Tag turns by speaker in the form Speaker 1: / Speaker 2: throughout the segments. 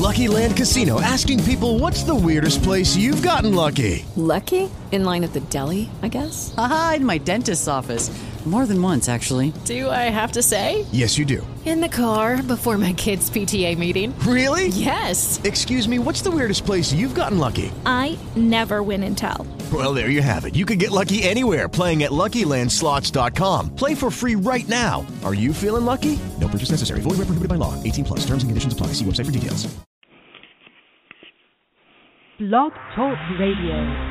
Speaker 1: Lucky Land Casino, asking people, what's the weirdest place you've gotten lucky?
Speaker 2: Lucky? In line at the deli, I guess?
Speaker 3: Aha, in my dentist's office. More than once, actually.
Speaker 2: Do I have to say?
Speaker 1: Yes, you do.
Speaker 2: In the car before my kids' PTA meeting.
Speaker 1: Really?
Speaker 2: Yes.
Speaker 1: Excuse me, what's the weirdest place you've gotten lucky?
Speaker 4: I never win and tell.
Speaker 1: Well, there you have it. You can get lucky anywhere, playing at LuckyLandSlots.com. Play for free right now. Are you feeling lucky? No purchase necessary. Void where prohibited by law. 18 plus. Terms and conditions apply. See website for details.
Speaker 5: Blog Talk Radio.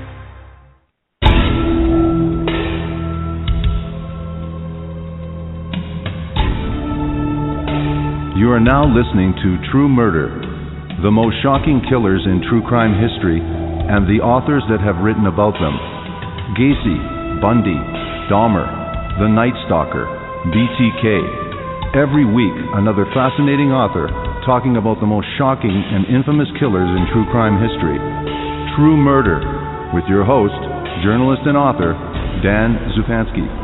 Speaker 6: You are now listening to True Murder, the most shocking killers in true crime history and the authors that have written about them. Gacy, Bundy, Dahmer, The Night Stalker, BTK. Every week, another fascinating author talking about the most shocking and infamous killers in true crime history. True Murder, with your host, journalist and author, Dan Zupansky.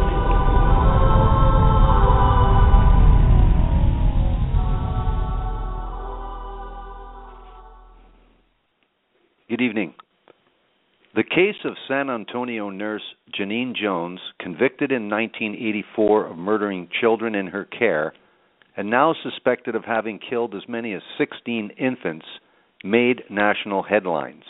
Speaker 7: Good evening. The case of San Antonio nurse Janine Jones, convicted in 1984 of murdering children in her care, and now suspected of having killed as many as 16 infants, made national headlines.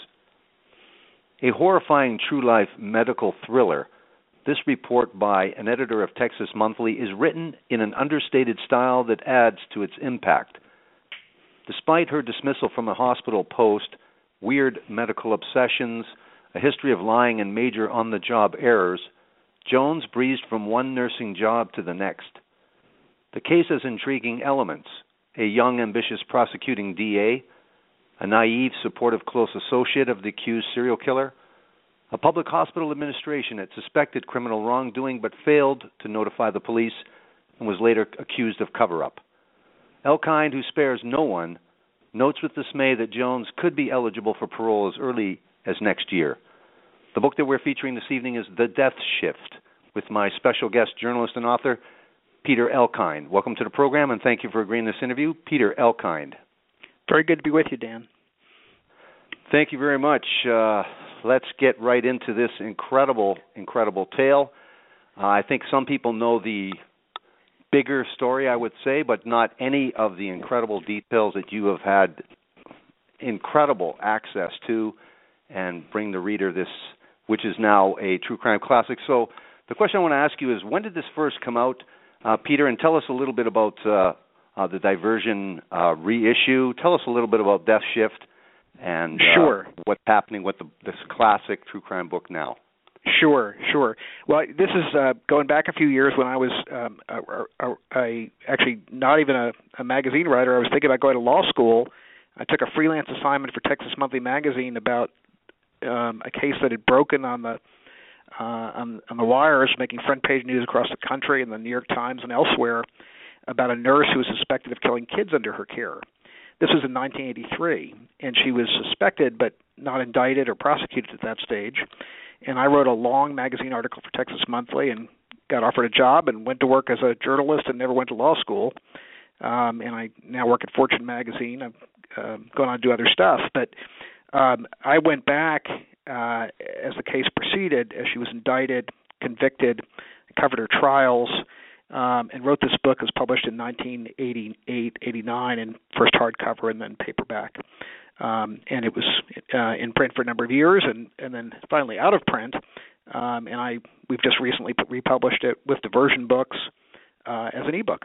Speaker 7: A horrifying true-life medical thriller, this report by an editor of Texas Monthly is written in an understated style that adds to its impact. Despite her dismissal from a hospital post, weird medical obsessions, a history of lying, and major on-the-job errors, Jones breezed from one nursing job to the next. The case has intriguing elements: a young, ambitious prosecuting DA, a naive, supportive, close associate of the accused serial killer, a public hospital administration that suspected criminal wrongdoing but failed to notify the police and was later accused of cover-up. Elkind, who spares no one, notes with dismay that Jones could be eligible for parole as early as next year. The book that we're featuring this evening is The Death Shift, with my special guest, journalist and author, Peter Elkind. Welcome to the program, and thank you for agreeing to this interview. Peter Elkind.
Speaker 8: Very good to be with you, Dan.
Speaker 7: Thank you very much. Let's get right into this incredible tale. I think some people know the bigger story, I would say, but not any of the incredible details that you have had incredible access to and bring the reader this, which is now a true crime classic. So the question I want to ask you is, when did this first come out, Peter? And tell us a little bit about the Diversion reissue. Tell us a little bit about Death Shift and what's happening with this classic true crime book now.
Speaker 8: Sure. Well, this is going back a few years when I was actually not even a magazine writer. I was thinking about going to law school. I took a freelance assignment for Texas Monthly magazine about a case that had broken on the wires, making front page news across the country and the New York Times and elsewhere, about a nurse who was suspected of killing kids under her care. This was in 1983, and she was suspected but not indicted or prosecuted at that stage. And I wrote a long magazine article for Texas Monthly and got offered a job and went to work as a journalist and never went to law school. And I now work at Fortune magazine. I'm going on to do other stuff. But I went back as the case proceeded, as she was indicted, convicted, covered her trials, and wrote this book. It was published in 1988, 89, in first hardcover and then paperback. And it was in print for a number of years, and then finally out of print. And we've just recently republished it with Diversion Books as an ebook.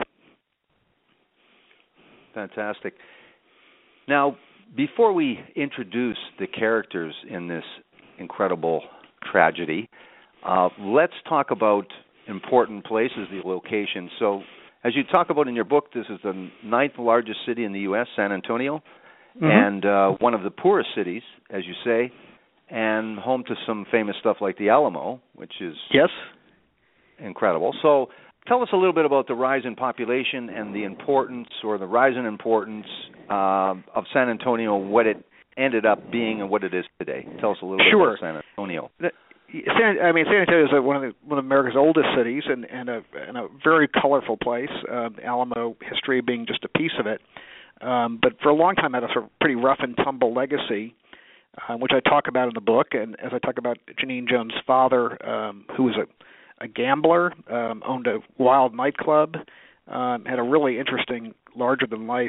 Speaker 7: Fantastic. Now, before we introduce the characters in this incredible tragedy, let's talk about important places, the location. So, as you talk about in your book, this is the 9th largest city in the U.S., San Antonio. Mm-hmm. And one of the poorest cities, as you say, and home to some famous stuff like the Alamo, which is incredible. So tell us a little bit about the rise in population and the importance, or the rise in importance of San Antonio, what it ended up being and what it is today. Tell us a little bit about San Antonio.
Speaker 8: San Antonio is one of America's oldest cities and a very colorful place. Alamo history being just a piece of it. but for a long time had a sort of pretty rough and tumble legacy, which I talk about in the book. And as I talk about Genene Jones' father, who was a gambler, owned a wild nightclub, had a really interesting, larger-than-life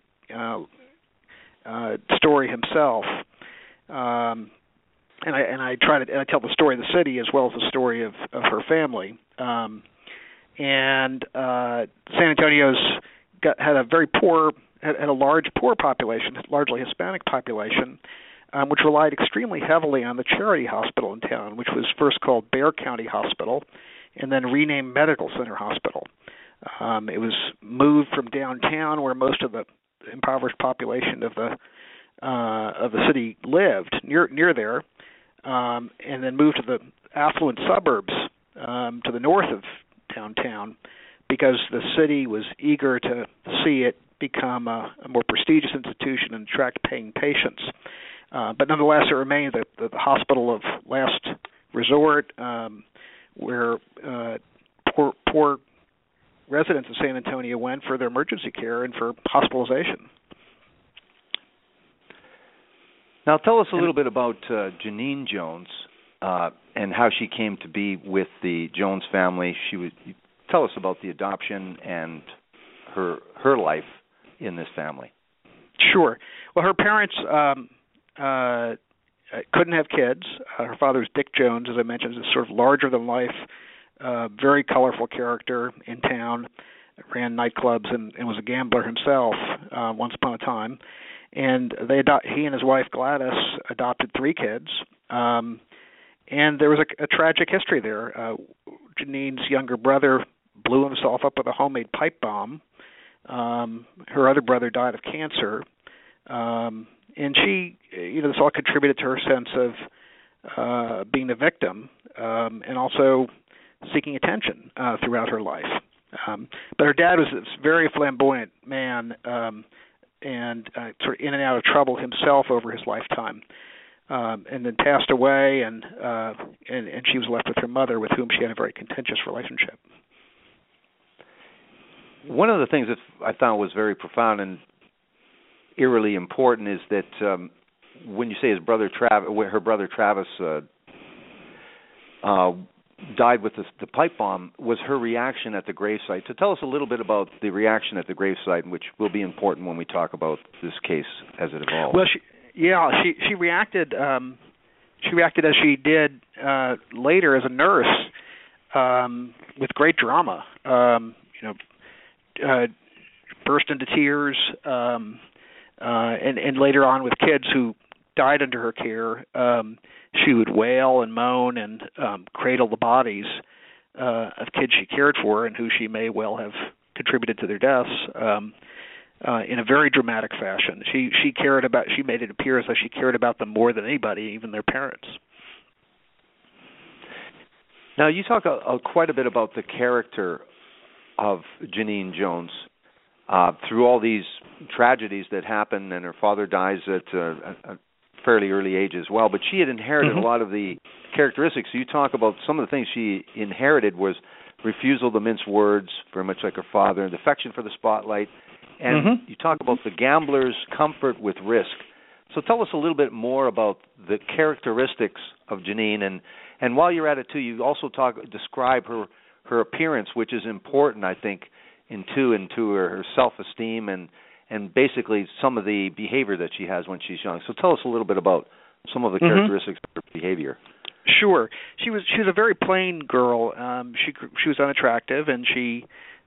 Speaker 8: story himself. And I tell the story of the city as well as the story of her family. And San Antonio's had a large poor population, largely Hispanic population, which relied extremely heavily on the charity hospital in town, which was first called Bexar County Hospital, and then renamed Medical Center Hospital. It was moved from downtown, where most of the impoverished population of the city lived, near there, and then moved to the affluent suburbs to the north of downtown, because the city was eager to see it become a more prestigious institution and attract paying patients. But nonetheless, it remained the hospital of last resort, where poor residents of San Antonio went for their emergency care and for hospitalization.
Speaker 7: Now, tell us a little bit about Genene Jones and how she came to be with the Jones family. Tell us about the adoption and her life in this family.
Speaker 8: Sure. Well, her parents couldn't have kids. Her father was Dick Jones, as I mentioned, is a sort of larger-than-life, very colorful character in town, ran nightclubs and was a gambler himself once upon a time. And he and his wife Gladys adopted 3 kids. And there was a tragic history there. Genene's younger brother blew himself up with a homemade pipe bomb. Her other brother died of cancer. And she, this all contributed to her sense of being the victim and also seeking attention throughout her life. But her dad was this very flamboyant man and sort of in and out of trouble himself over his lifetime, and then passed away, and she was left with her mother, with whom she had a very contentious relationship.
Speaker 7: One of the things that I found was very profound and eerily important is that when you say her brother Travis died with the pipe bomb, was her reaction at the gravesite. So tell us a little bit about the reaction at the gravesite, which will be important when we talk about this case as it evolves.
Speaker 8: Well, she reacted. She reacted as she did later as a nurse, with great drama. Burst into tears, and later on with kids who died under her care, she would wail and moan and cradle the bodies of kids she cared for and who she may well have contributed to their deaths in a very dramatic fashion. She made it appear as though she cared about them more than anybody, even their parents.
Speaker 7: Now, you talk quite a bit about the character of Genene Jones through all these tragedies that happen, and her father dies at a fairly early age as well, but she had inherited a lot of the characteristics. So you talk about some of the things she inherited was refusal to mince words, very much like her father, and affection for the spotlight, and you talk about the gambler's comfort with risk. So tell us a little bit more about the characteristics of Genene, and while you're at it too, you also describe her appearance, which is important, I think, into her self-esteem and basically some of the behavior that she has when she's young. So tell us a little bit about some of the characteristics of her behavior.
Speaker 8: Sure. She was a very plain girl. She was unattractive, and she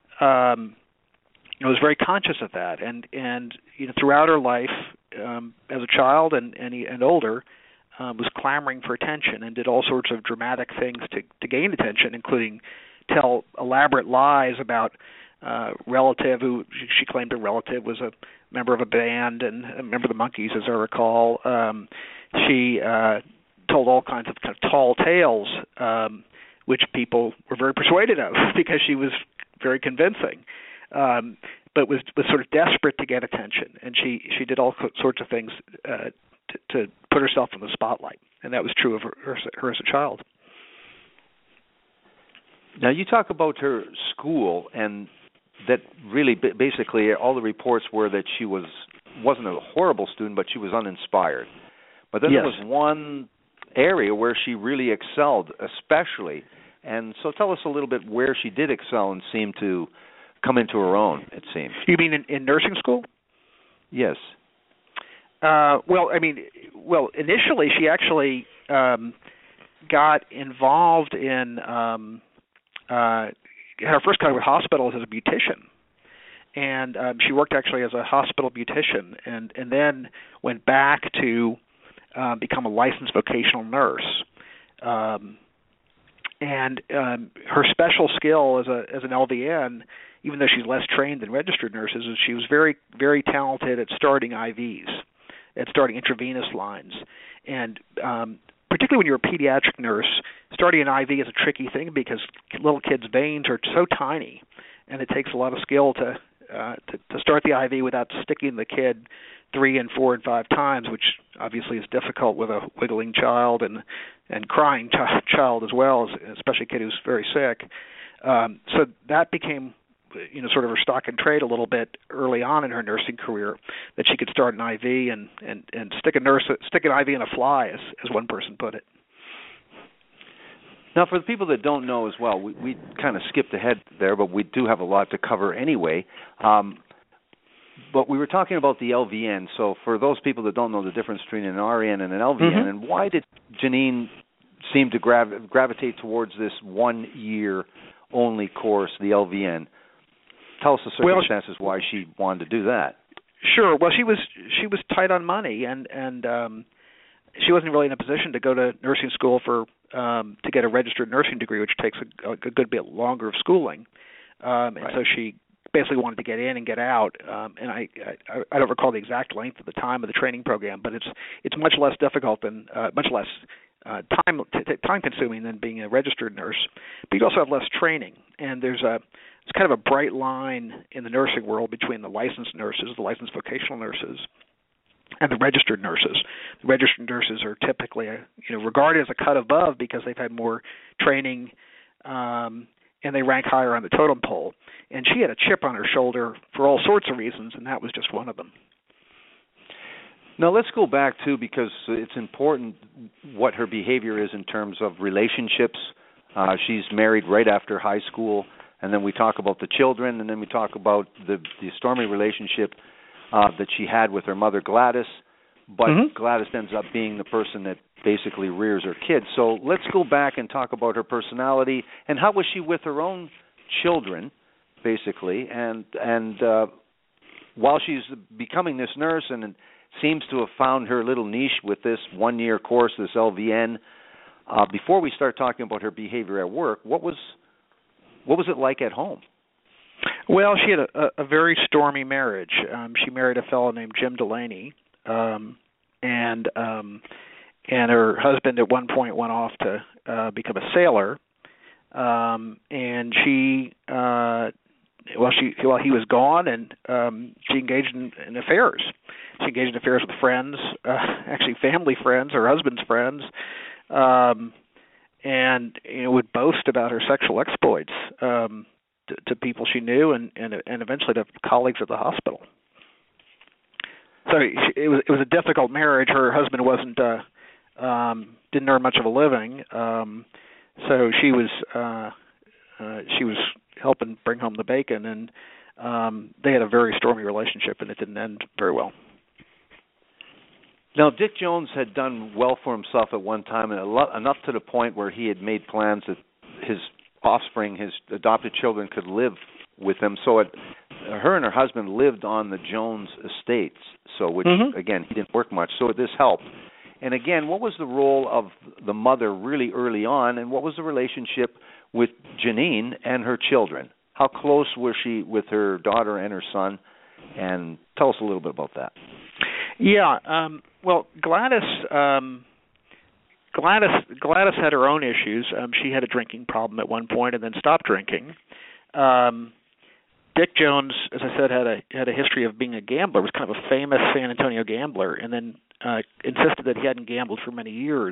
Speaker 8: was very conscious of that. And throughout her life, as a child and older, was clamoring for attention and did all sorts of dramatic things to gain attention, including tell elaborate lies about relative who she claimed a relative was a member of a band and a member of the Monkees, as I recall. She told all kinds of tall tales, which people were very persuaded of because she was very convincing, but was sort of desperate to get attention, and she did all sorts of things to put herself in the spotlight, and that was true of her as a child. Now,
Speaker 7: you talk about her school, and that really basically all the reports were that she wasn't a horrible student, but she was uninspired. But then there was one area where she really excelled, especially. And so tell us a little bit where she did excel and seemed to come into her own, it seems.
Speaker 8: You mean in nursing school?
Speaker 7: Yes.
Speaker 8: Initially she actually got involved in her first contact with hospitals as a beautician. And she worked actually as a hospital beautician and then went back to become a licensed vocational nurse. And her special skill as an LVN, even though she's less trained than registered nurses, is she was very, very talented at starting IVs, at starting intravenous lines. And particularly when you're a pediatric nurse, starting an IV is a tricky thing because little kids' veins are so tiny, and it takes a lot of skill to start the IV without sticking the kid 3 and 4 and 5 times, which obviously is difficult with a wiggling child and crying child as well, especially a kid who's very sick. So that became, sort of her stock and trade a little bit early on in her nursing career, that she could start an IV and stick an IV in a fly, as one person put it.
Speaker 7: Now, for the people that don't know as well, we kind of skipped ahead there, but we do have a lot to cover anyway. But we were talking about the LVN. So for those people that don't know the difference between an RN and an LVN, and why did Janine seem to gravitate towards this 1-year only course, the LVN? Tell us the circumstances why she wanted to do that.
Speaker 8: Sure. Well, she was tight on money, and she wasn't really in a position to go to nursing school to get a registered nursing degree, which takes a good bit longer of schooling. And so she basically wanted to get in and get out. And I don't recall the exact length of the time of the training program, but it's much less difficult than much less time consuming than being a registered nurse. But you also have less training, and it's kind of a bright line in the nursing world between the licensed nurses, the licensed vocational nurses, and the registered nurses. The registered nurses are typically regarded as a cut above because they've had more training and they rank higher on the totem pole. And she had a chip on her shoulder for all sorts of reasons, and that was just one of them.
Speaker 7: Now let's go back too, because it's important what her behavior is in terms of relationships. She's married right after high school, and then we talk about the children, and then we talk about the stormy relationship that she had with her mother Gladys, but Gladys ends up being the person that basically rears her kids. So let's go back and talk about her personality, and how was she with her own children, basically, and while she's becoming this nurse and seems to have found her little niche with this 1-year course, this LVN, before we start talking about her behavior at work, what was it like at home?
Speaker 8: Well, she had a very stormy marriage. She married a fellow named Jim Delaney, and her husband at one point went off to become a sailor, and she while he was gone, and she engaged in affairs. She engaged in affairs with friends, actually family friends, her husband's friends, and would boast about her sexual exploits to people she knew, and eventually to colleagues at the hospital. So it was a difficult marriage. Her husband didn't earn much of a living, so she was helping bring home the bacon, and they had a very stormy relationship, and it didn't end very well.
Speaker 7: Now, Dick Jones had done well for himself at one time, and enough to the point where he had made plans that his offspring, his adopted children, could live with him. So her and her husband lived on the Jones estates, which, again, he didn't work much, so this helped. And again, what was the role of the mother really early on, and what was the relationship with Janine and her children? How close was she with her daughter and her son? And tell us a little bit about that.
Speaker 8: Yeah, well, Gladys had her own issues. She had a drinking problem at one point and then stopped drinking. Dick Jones, as I said, had a history of being a gambler. Was kind of a famous San Antonio gambler, and then insisted that he hadn't gambled for many years.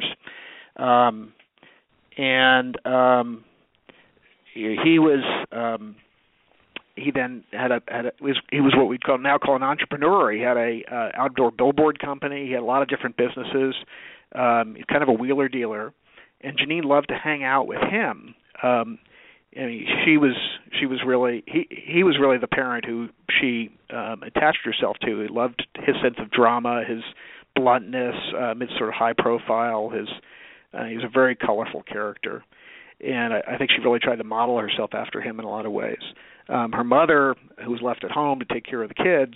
Speaker 8: He was he then he was what we'd now call an entrepreneur. He had a outdoor billboard company. He had a lot of different businesses. He's kind of a wheeler dealer, and Janine loved to hang out with him. I mean, he was really the parent who she attached herself to. He loved his sense of drama, his bluntness, his sort of high profile. He was a very colorful character, and I think she really tried to model herself after him in a lot of ways. Her mother, who was left at home to take care of the kids,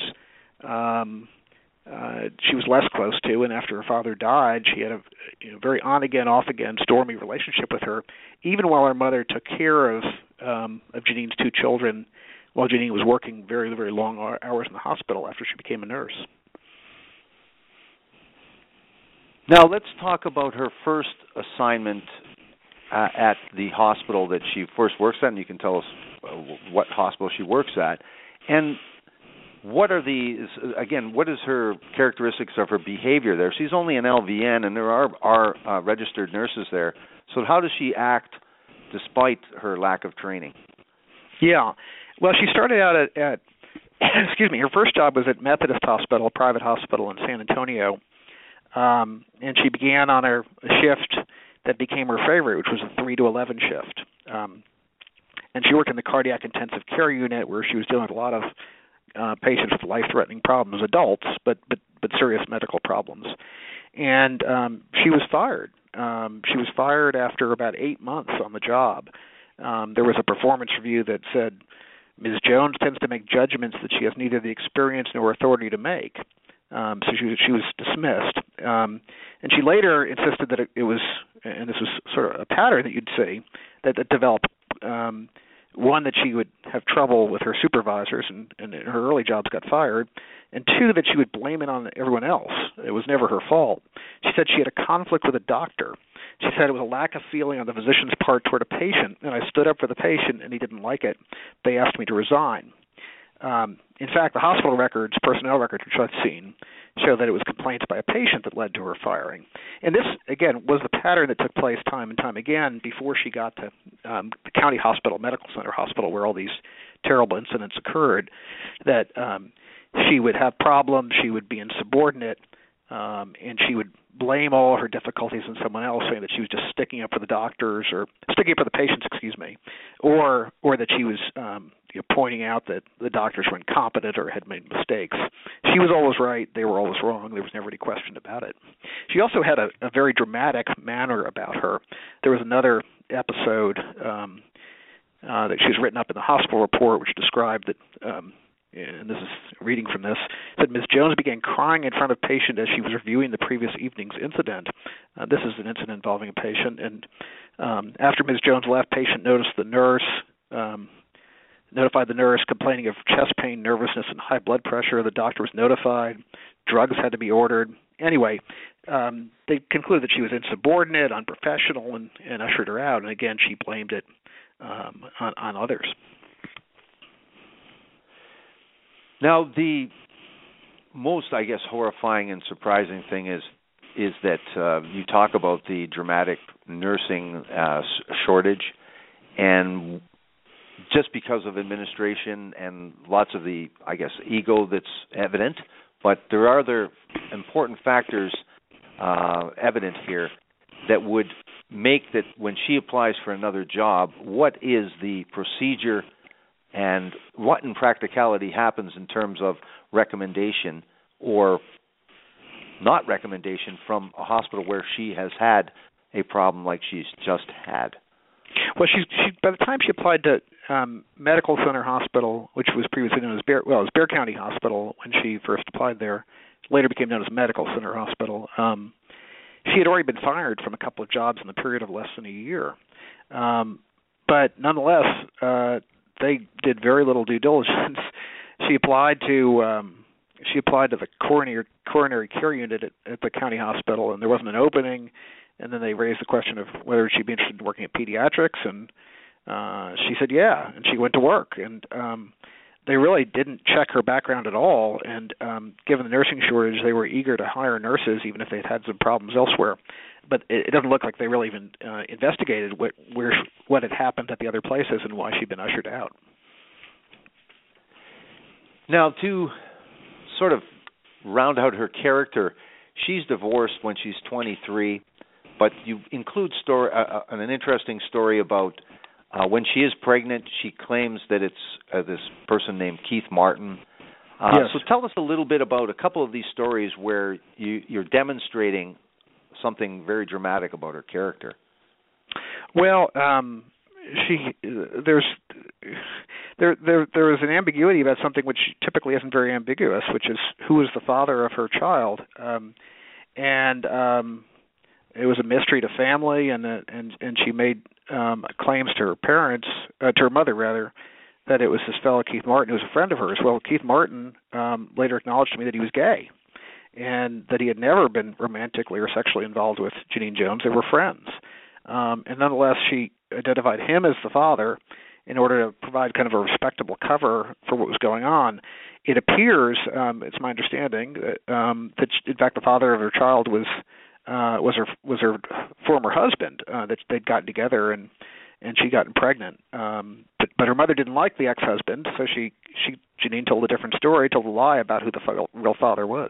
Speaker 8: she was less close to, and after her father died, she had a very on-again, off-again, stormy relationship with her, even while her mother took care of Janine's two children while Janine was working very, very long hours in the hospital after she became a nurse.
Speaker 7: Now let's talk about her first assignment at the hospital that she first works at, and you can tell us what hospital she works at. And what is her characteristics of her behavior there? She's only an LVN, and there are registered nurses there. So how does she act despite her lack of training? Yeah.
Speaker 8: Well, she started out at her first job was at Methodist Hospital, a private hospital in San Antonio. And she began on a shift that became her favorite, which was a 3 to 11 shift. And she worked in the cardiac intensive care unit, where she was dealing with a lot of patients with life-threatening problems, adults, but serious medical problems. And she was fired. She was fired after about 8 months on the job. There was a performance review that said, Ms. Jones tends to make judgments that she has neither the experience nor authority to make. So she was dismissed. And she later insisted that it was, and this was sort of a pattern that you'd see, that developed, one, that she would have trouble with her supervisors, and in her early jobs got fired, and two, that she would blame it on everyone else. It was never her fault. She said she had a conflict with a doctor. She said it was a lack of feeling on the physician's part toward a patient, and I stood up for the patient, and he didn't like it. They asked me to resign. In fact, the hospital records, personnel records, which I've seen, show that it was complaints by a patient that led to her firing. And this, again, was the pattern that took place time and time again before she got to the county hospital, medical center hospital, where all these terrible incidents occurred, that she would have problems, she would be insubordinate, and she would blame all her difficulties on someone else, saying that she was just sticking up for the doctors, or sticking up for the patients, or that she was pointing out that the doctors were incompetent or had made mistakes. She was always right, they were always wrong, there was never any question about it. She also had a very dramatic manner about her. There was another episode that she was written up in the hospital report, which described that, and this is reading from this, said Ms. Jones began crying in front of a patient as she was reviewing the previous evening's incident. This is an incident involving a patient, and after Ms. Jones left, patient notified the nurse, complaining of chest pain, nervousness, and high blood pressure. The doctor was notified. Drugs had to be ordered. Anyway, they concluded that she was insubordinate, unprofessional, and ushered her out. And again, she blamed it on others.
Speaker 7: Now, the most, I guess, horrifying and surprising thing is that you talk about the dramatic nursing shortage, and just because of administration and lots of the, I guess, ego that's evident, but there are other important factors evident here that would make that when she applies for another job, what is the procedure and what in practicality happens in terms of recommendation or not recommendation from a hospital where she has had a problem like she's just had?
Speaker 8: Well, she by the time she applied to Medical Center Hospital, which was previously known as it was Bexar County Hospital when she first applied there, later became known as Medical Center Hospital. She had already been fired from a couple of jobs in the period of less than a year. But nonetheless, they did very little due diligence. She applied to the coronary care unit at the county hospital, and there wasn't an opening. And then they raised the question of whether she'd be interested in working at pediatrics, and she said yeah, and she went to work. And they really didn't check her background at all, and given the nursing shortage, they were eager to hire nurses even if they'd had some problems elsewhere. But it doesn't look like they really even investigated what had happened at the other places and why she'd been ushered out.
Speaker 7: Now, to sort of round out her character, she's divorced when she's 23, but you include an interesting story about when she is pregnant, she claims that it's this person named Keith Martin.
Speaker 8: Yes.
Speaker 7: So tell us a little bit about a couple of these stories where you're demonstrating something very dramatic about her character.
Speaker 8: Well, there is an ambiguity about something which typically isn't very ambiguous, which is who is the father of her child, and it was a mystery to family, and she made claims to her parents, to her mother rather, that it was this fellow Keith Martin who was a friend of hers. Well, Keith Martin later acknowledged to me that he was gay, and that he had never been romantically or sexually involved with Janine Jones. They were friends. And nonetheless, she identified him as the father in order to provide kind of a respectable cover for what was going on. It appears, it's my understanding, that in fact the father of her child was her former husband. That they'd gotten together and she got pregnant. But her mother didn't like the ex-husband, so Janine told a different story, told a lie about who the real father was.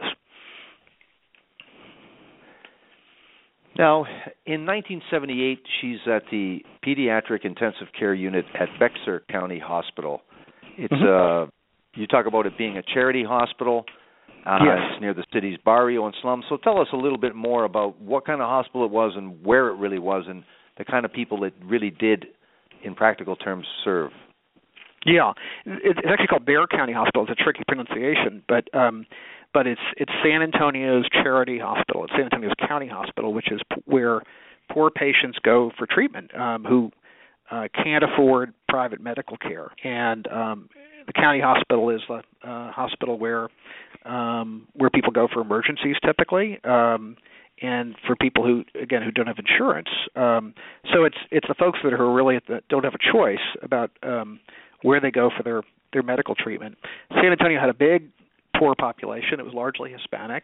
Speaker 7: Now, in 1978, she's at the Pediatric Intensive Care Unit at Bexar County Hospital. It's you talk about it being a charity hospital.
Speaker 8: Yes.
Speaker 7: It's near the city's barrio and slums. So tell us a little bit more about what kind of hospital it was and where it really was and the kind of people it really did, in practical terms, serve.
Speaker 8: Yeah, it's actually called Bexar County Hospital. It's a tricky pronunciation, but it's San Antonio's charity hospital. It's San Antonio's County Hospital, which is where poor patients go for treatment who can't afford private medical care. And the county hospital is the hospital where people go for emergencies typically, and for people who don't have insurance. So it's the folks that are really don't have a choice about where they go for their medical treatment. San Antonio had a big poor population. It was largely Hispanic.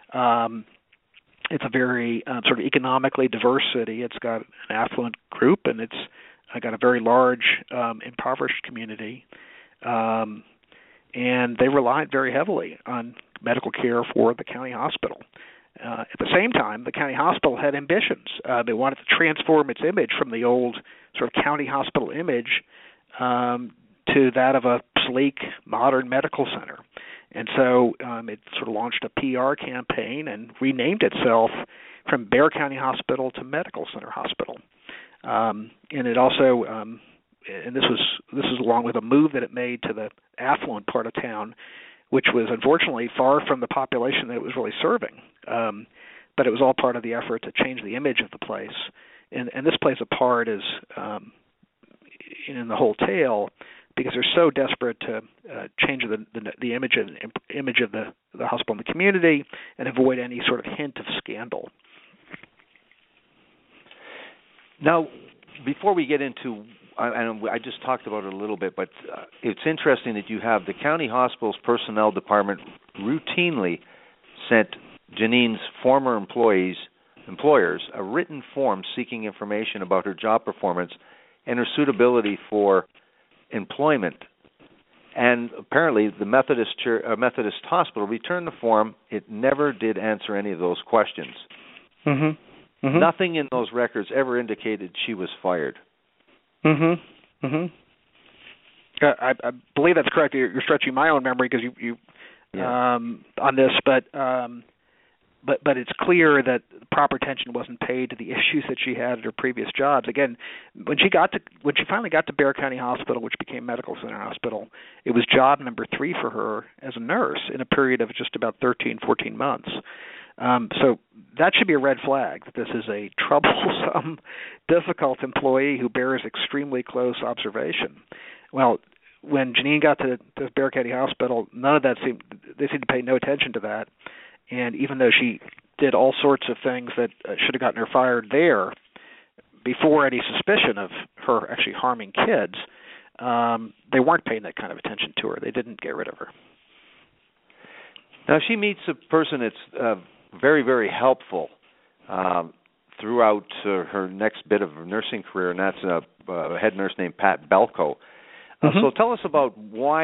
Speaker 8: It's a very sort of economically diverse city. It's got an affluent group, and it's got a very large impoverished community. And they relied very heavily on medical care for the county hospital. At the same time, the county hospital had ambitions. They wanted to transform its image from the old sort of county hospital image to that of a sleek, modern medical center. And so it sort of launched a PR campaign and renamed itself from Bexar County Hospital to Medical Center Hospital. And it also, and this was along with a move that it made to the affluent part of town, which was unfortunately far from the population that it was really serving. But it was all part of the effort to change the image of the place. And this plays a part as in the whole tale, because they're so desperate to change the image of the hospital in the community and avoid any sort of hint of scandal. Now, before we get into, I just talked about it a little bit, but it's interesting that you have the county hospital's personnel department routinely sent Janine's former employers a written form seeking information about her job performance and her suitability for employment. And apparently the Methodist Hospital returned the form. It never did answer any of those questions. Mm-hmm. Mm-hmm.
Speaker 7: Nothing in those records ever indicated she was fired.
Speaker 8: Mm-hmm. Mm-hmm. I believe that's correct. You're stretching my own memory because you on this, but it's clear that proper attention wasn't paid to the issues that she had at her previous jobs. Again, when she finally got to Bexar County Hospital, which became Medical Center Hospital, it was job number 3 for her as a nurse in a period of just about 13, 14 months. So that should be a red flag that this is a troublesome, difficult employee who bears extremely close observation. Well, when Janine got to Bexar County Hospital, they seemed to pay no attention to that. And even though she did all sorts of things that should have gotten her fired there before any suspicion of her actually harming kids, they weren't paying that kind of attention to her. They didn't get rid of her.
Speaker 7: Now, she meets a person that's very, very helpful throughout her next bit of her nursing career, and that's a head nurse named Pat Belko. So tell us about why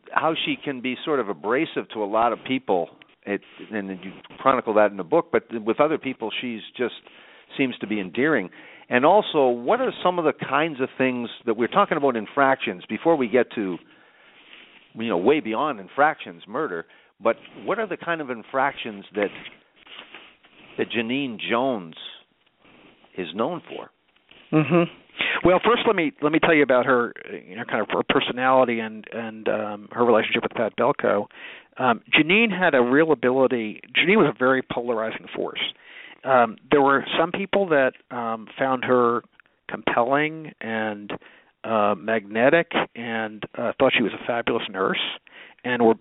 Speaker 7: how she can be sort of abrasive to a lot of people. And you chronicle that in the book, but with other people, she's just seems to be endearing. And also, what are some of the kinds of things that we're talking about infractions before we get to, way beyond infractions, murder? But what are the kind of infractions that Genene Jones is known for?
Speaker 8: Mm-hmm. Well, first let me tell you about her, kind of her personality and her relationship with Pat Belko. Genene had a real ability. Genene was a very polarizing force. There were some people that found her compelling and magnetic and thought she was a fabulous nurse, and who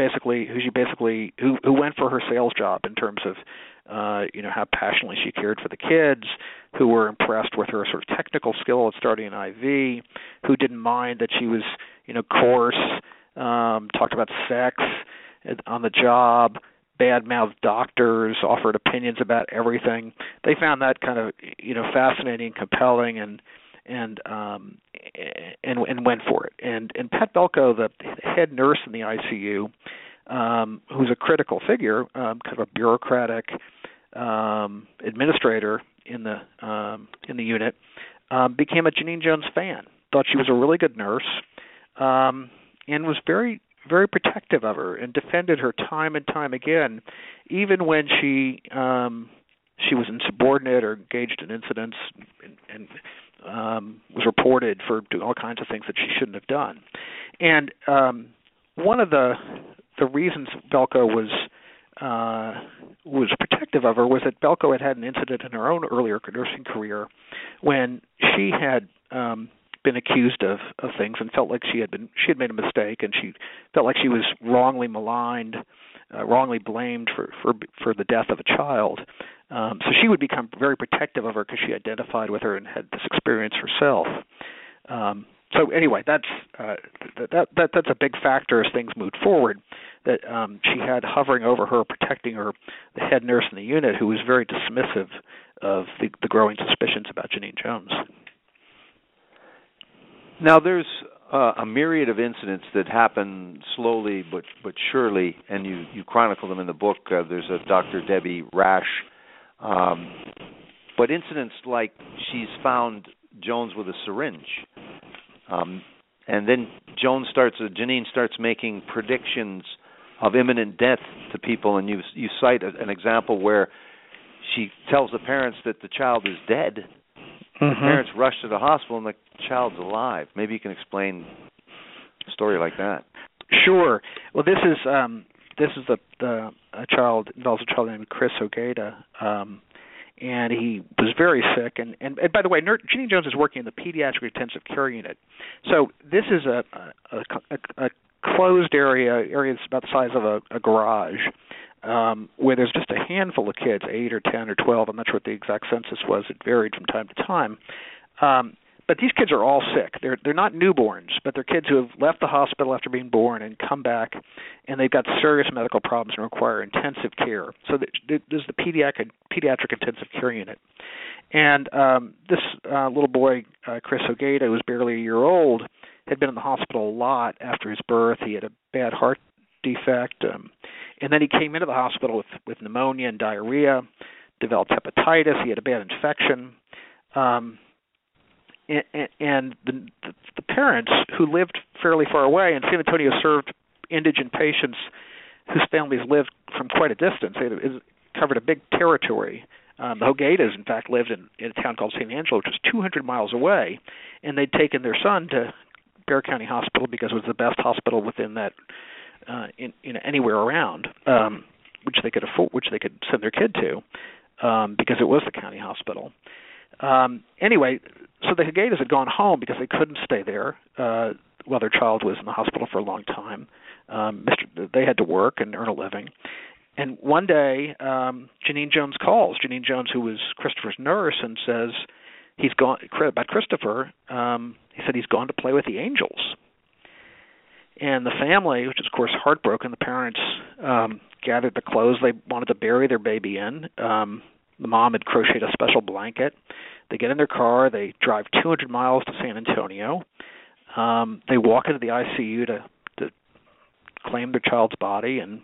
Speaker 8: went for her sales job in terms of how passionately she cared for the kids, who were impressed with her sort of technical skill at starting an IV, who didn't mind that she was coarse, talked about sex on the job, bad-mouthed doctors, offered opinions about everything. They found that kind of fascinating, compelling, and went for it. And Pat Belko, the head nurse in the ICU, who's a critical figure, kind of a bureaucratic administrator in the unit, became a Genene Jones fan. Thought she was a really good nurse, and was very, very protective of her and defended her time and time again, even when she was insubordinate or engaged in incidents and was reported for doing all kinds of things that she shouldn't have done. And one of the reasons Belko was protective of her was that Belko had an incident in her own earlier nursing career when she had been accused of things and felt like she had made a mistake, and she felt like she was wrongly maligned, wrongly blamed for the death of a child. So she would become very protective of her because she identified with her and had this experience herself. So anyway, that's a big factor as things moved forward, that she had hovering over her, protecting her, the head nurse in the unit, who was very dismissive of the growing suspicions about Genene Jones.
Speaker 7: Now, there's a myriad of incidents that happen slowly but surely, and you chronicle them in the book. There's a Dr. Debbie Rash. But incidents like she's found Jones with a syringe. And then Genene starts making predictions of imminent death to people, and you cite an example where she tells the parents that the child is dead. Mm-hmm. The parents rush to the hospital, and the child's alive. Maybe you can explain a story like that. Sure.
Speaker 8: Well, this is a child involves a child named Chris Ogata. And he was very sick. And by the way, Genene Jones is working in the pediatric intensive care unit. So this is a closed area that's about the size of a garage, where there's just a handful of kids, 8 or 10 or 12. I'm not sure what the exact census was. It varied from time to time. But these kids are all sick. They're not newborns, but they're kids who have left the hospital after being born and come back, and they've got serious medical problems and require intensive care. So this is the pediatric intensive care unit. And this little boy, Chris Ogata, who was barely a year old, had been in the hospital a lot after his birth. He had a bad heart defect, and then he came into the hospital with pneumonia and diarrhea, developed hepatitis. He had a bad infection. And the parents, who lived fairly far away, and San Antonio served indigent patients whose families lived from quite a distance. It covered a big territory. The Ogatas, in fact, lived in a town called San Angelo, which was 200 miles away, and they'd taken their son to Bexar County Hospital because it was the best hospital within that, anywhere around, which they could afford, which they could send their kid to, because it was the county hospital. Anyway, so the Ogatas had gone home because they couldn't stay there while their child was in the hospital for a long time. They had to work and earn a living. And one day, Genene Jones calls. Genene Jones, who was Christopher's nurse, and says he's gone, about Christopher, he said he's gone to play with the angels. And the family, which is, of course, heartbroken, the parents gathered the clothes they wanted to bury their baby in. The mom had crocheted a special blanket. They get in their car. They drive 200 miles to San Antonio. They walk into the ICU to claim their child's body, and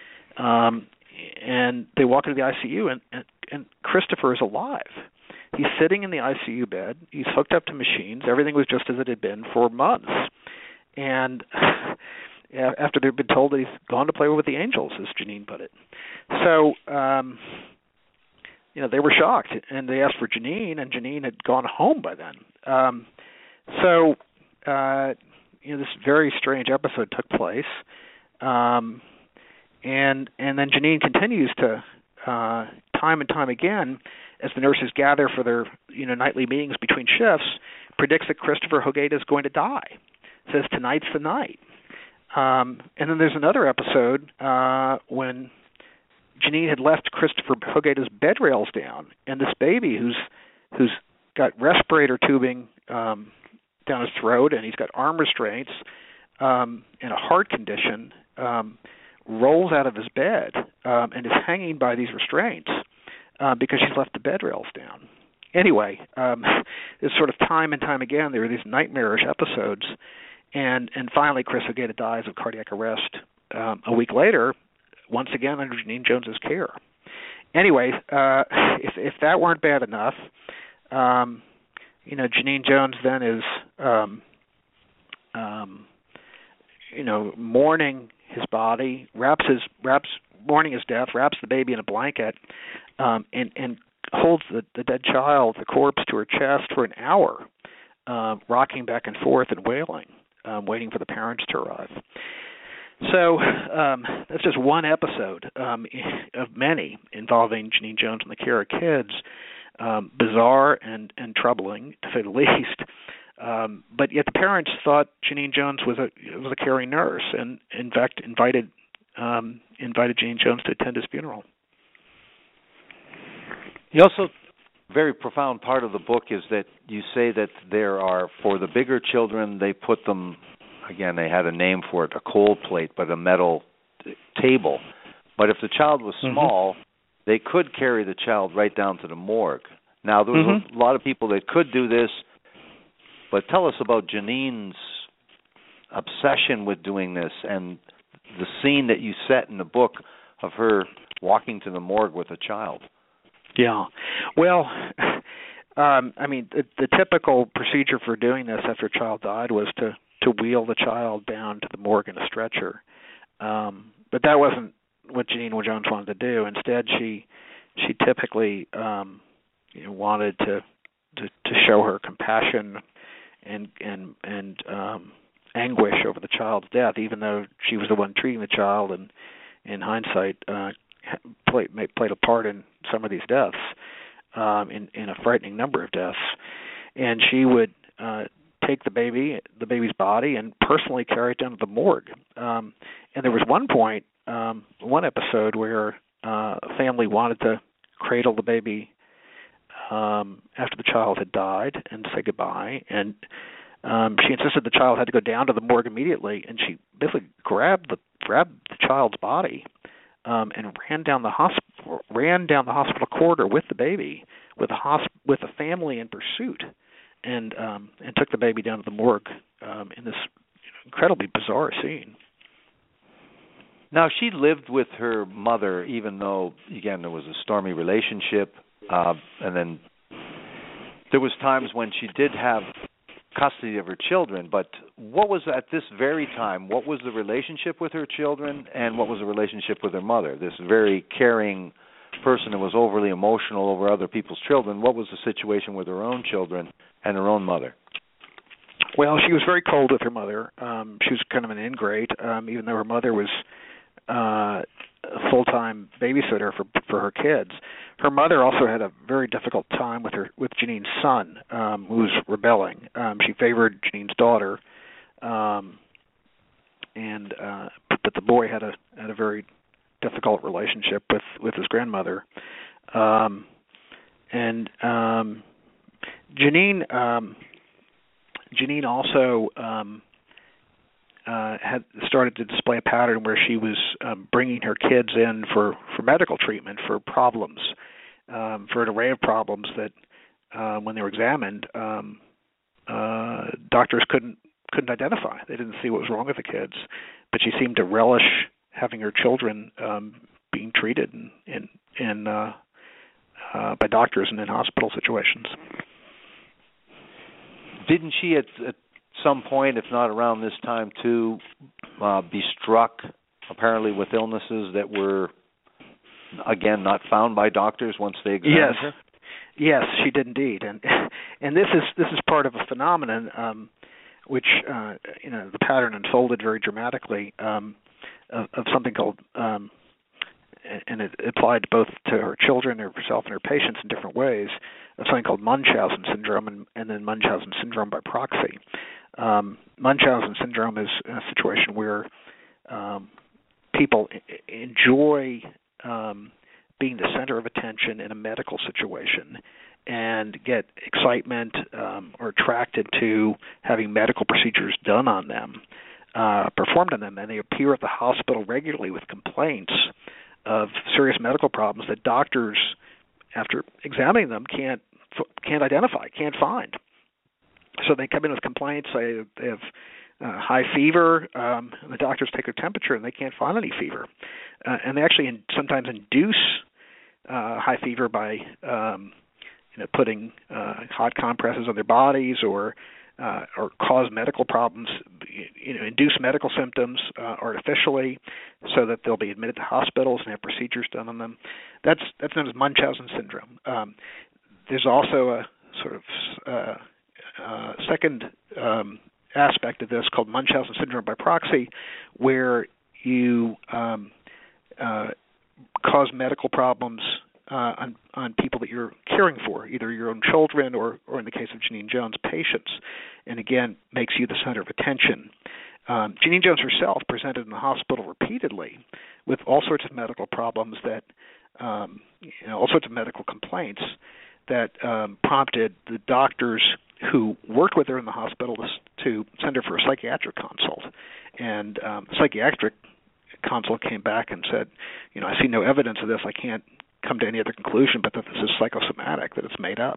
Speaker 8: they walk into the ICU, and Christopher is alive. He's sitting in the ICU bed. He's hooked up to machines. Everything was just as it had been for months. And after they've been told that he's gone to play with the angels, as Janine put it. So, they were shocked, and they asked for Janine, and Janine had gone home by then. This very strange episode took place. And then Janine continues to, time and time again, as the nurses gather for their nightly meetings between shifts, predicts that Christopher Hogeda is going to die. Says tonight's the night. And then there's another episode when Janine had left Christopher Hogeda's bed rails down, and this baby who's got respirator tubing down his throat, and he's got arm restraints and a heart condition, rolls out of his bed and is hanging by these restraints because she's left the bed rails down. Anyway, it's sort of time and time again there are these nightmarish episodes, and finally Chris Hogeda dies of cardiac arrest a week later, once again under Janine Jones's care. Anyway, if that weren't bad enough, Janine Jones then is mourning his body, mourning his death, wraps the baby in a blanket, and holds the dead child, the corpse, to her chest for an hour, rocking back and forth and wailing, waiting for the parents to arrive. So that's just one episode of many involving Janine Jones and the care of kids. Bizarre and troubling, to say the least. But yet the parents thought Janine Jones was a caring nurse, and in fact invited Janine Jones to attend his funeral.
Speaker 7: You also, very profound part of the book is that you say that there are, for the bigger children, they put them, again, they had a name for it, a cold plate, but a metal table. But if the child was small, they could carry the child right down to the morgue. Now, there was a lot of people that could do this, but tell us about Janine's obsession with doing this and the scene that you set in the book of her walking to the morgue with a child.
Speaker 8: Yeah. Well, the typical procedure for doing this after a child died was to wheel the child down to the morgue in a stretcher. But that wasn't what Janine Jones wanted to do. Instead, she typically wanted to show her compassion and anguish over the child's death, even though she was the one treating the child, and in hindsight played a part in some of these deaths, in a frightening number of deaths. And she would take the baby's body, and personally carry it down to the morgue. And there was one episode where a family wanted to cradle the baby after the child had died and say goodbye, and she insisted the child had to go down to the morgue immediately, and she basically grabbed the child's body and ran down the hospital corridor with the baby, with the family in pursuit, and took the baby down to the morgue in this incredibly bizarre scene.
Speaker 7: Now, she lived with her mother, even though, again, there was a stormy relationship, and then there was times when she did have custody of her children. But what was, at this very time, what was the relationship with her children, and what was the relationship with her mother? This very caring person who was overly emotional over other people's children. What was the situation with her own children and her own mother?
Speaker 8: Well, she was very cold with her mother. She was kind of an ingrate, even though her mother was a full-time babysitter for her kids. Her mother also had a very difficult time with Janine's son, who was rebelling. She favored Janine's daughter, but the boy had a very difficult relationship with his grandmother. Janine also had started to display a pattern where she was bringing her kids in for medical treatment for problems, for an array of problems that, when they were examined, doctors couldn't identify. They didn't see what was wrong with the kids, but she seemed to relish having her children being treated by doctors and in hospital situations.
Speaker 7: Didn't she at some point, if not around this time too, be struck apparently with illnesses that were, again, not found by doctors once they examined her?
Speaker 8: Yes, she did indeed, and this is part of a phenomenon which the pattern unfolded very dramatically of something called, and it applied both to her children, herself, and her patients in different ways, of something called Munchausen syndrome and then Munchausen syndrome by proxy. Munchausen syndrome is a situation where people enjoy being the center of attention in a medical situation and get excitement or attracted to having medical procedures done on them, performed on them, and they appear at the hospital regularly with complaints of serious medical problems that doctors, after examining them, can't identify, can't find. So they come in with complaints. They have high fever. The doctors take their temperature and they can't find any fever. And they actually sometimes induce high fever by putting hot compresses on their bodies or cause medical problems, induce medical symptoms artificially, so that they'll be admitted to hospitals and have procedures done on them. That's known as Munchausen syndrome. There's also a sort of second aspect of this called Munchausen syndrome by proxy, where you cause medical problems on people that you're caring for, either your own children or in the case of Genene Jones, patients, and again, makes you the center of attention. Genene Jones herself presented in the hospital repeatedly with all sorts of medical problems that, all sorts of medical complaints that prompted the doctors who worked with her in the hospital to send her for a psychiatric consult. And the psychiatric consult came back and said, I see no evidence of this. I can't come to any other conclusion but that this is psychosomatic, that it's made up.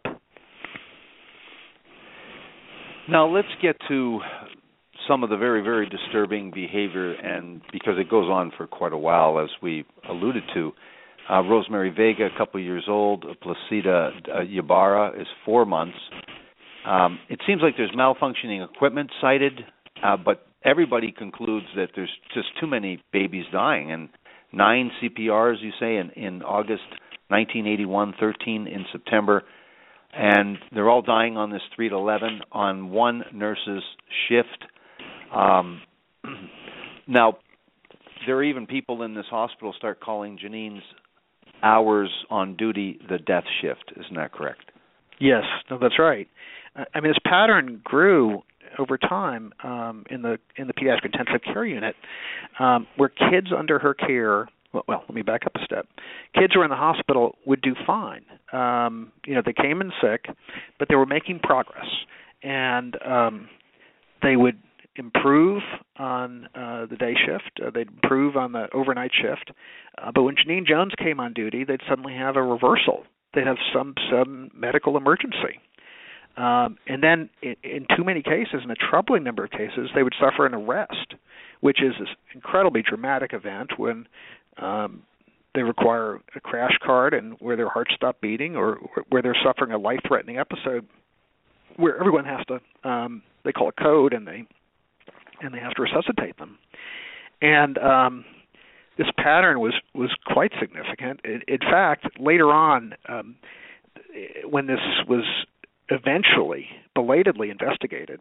Speaker 7: Now let's get to some of the very, very disturbing behavior, and because it goes on for quite a while, as we alluded to. Rosemary Vega, a couple of years old. Placida Ybarra is 4 months. It seems like there's malfunctioning equipment cited, but everybody concludes that there's just too many babies dying. And 9 CPRs, you say, in August 1981, 13 in September, and they're all dying on this 3 to 11 on one nurse's shift. Now, there are even people in this hospital start calling Genene's hours on duty the death shift. Isn't that correct?
Speaker 8: Yes, no, that's right. I mean, this pattern grew over time in the pediatric intensive care unit, where kids under her care. Well, let me back up a step. Kids who were in the hospital would do fine. They came in sick, but they were making progress, and they would improve on the day shift. They'd improve on the overnight shift. But when Genene Jones came on duty, they'd suddenly have a reversal. They'd have some medical emergency. And then in too many cases, in a troubling number of cases, they would suffer an arrest, which is this incredibly dramatic event when they require a crash cart and where their hearts stop beating, or where they're suffering a life-threatening episode where everyone has to, they call a code, and they have to resuscitate them. And this pattern was quite significant. In fact, later on, when this was eventually belatedly investigated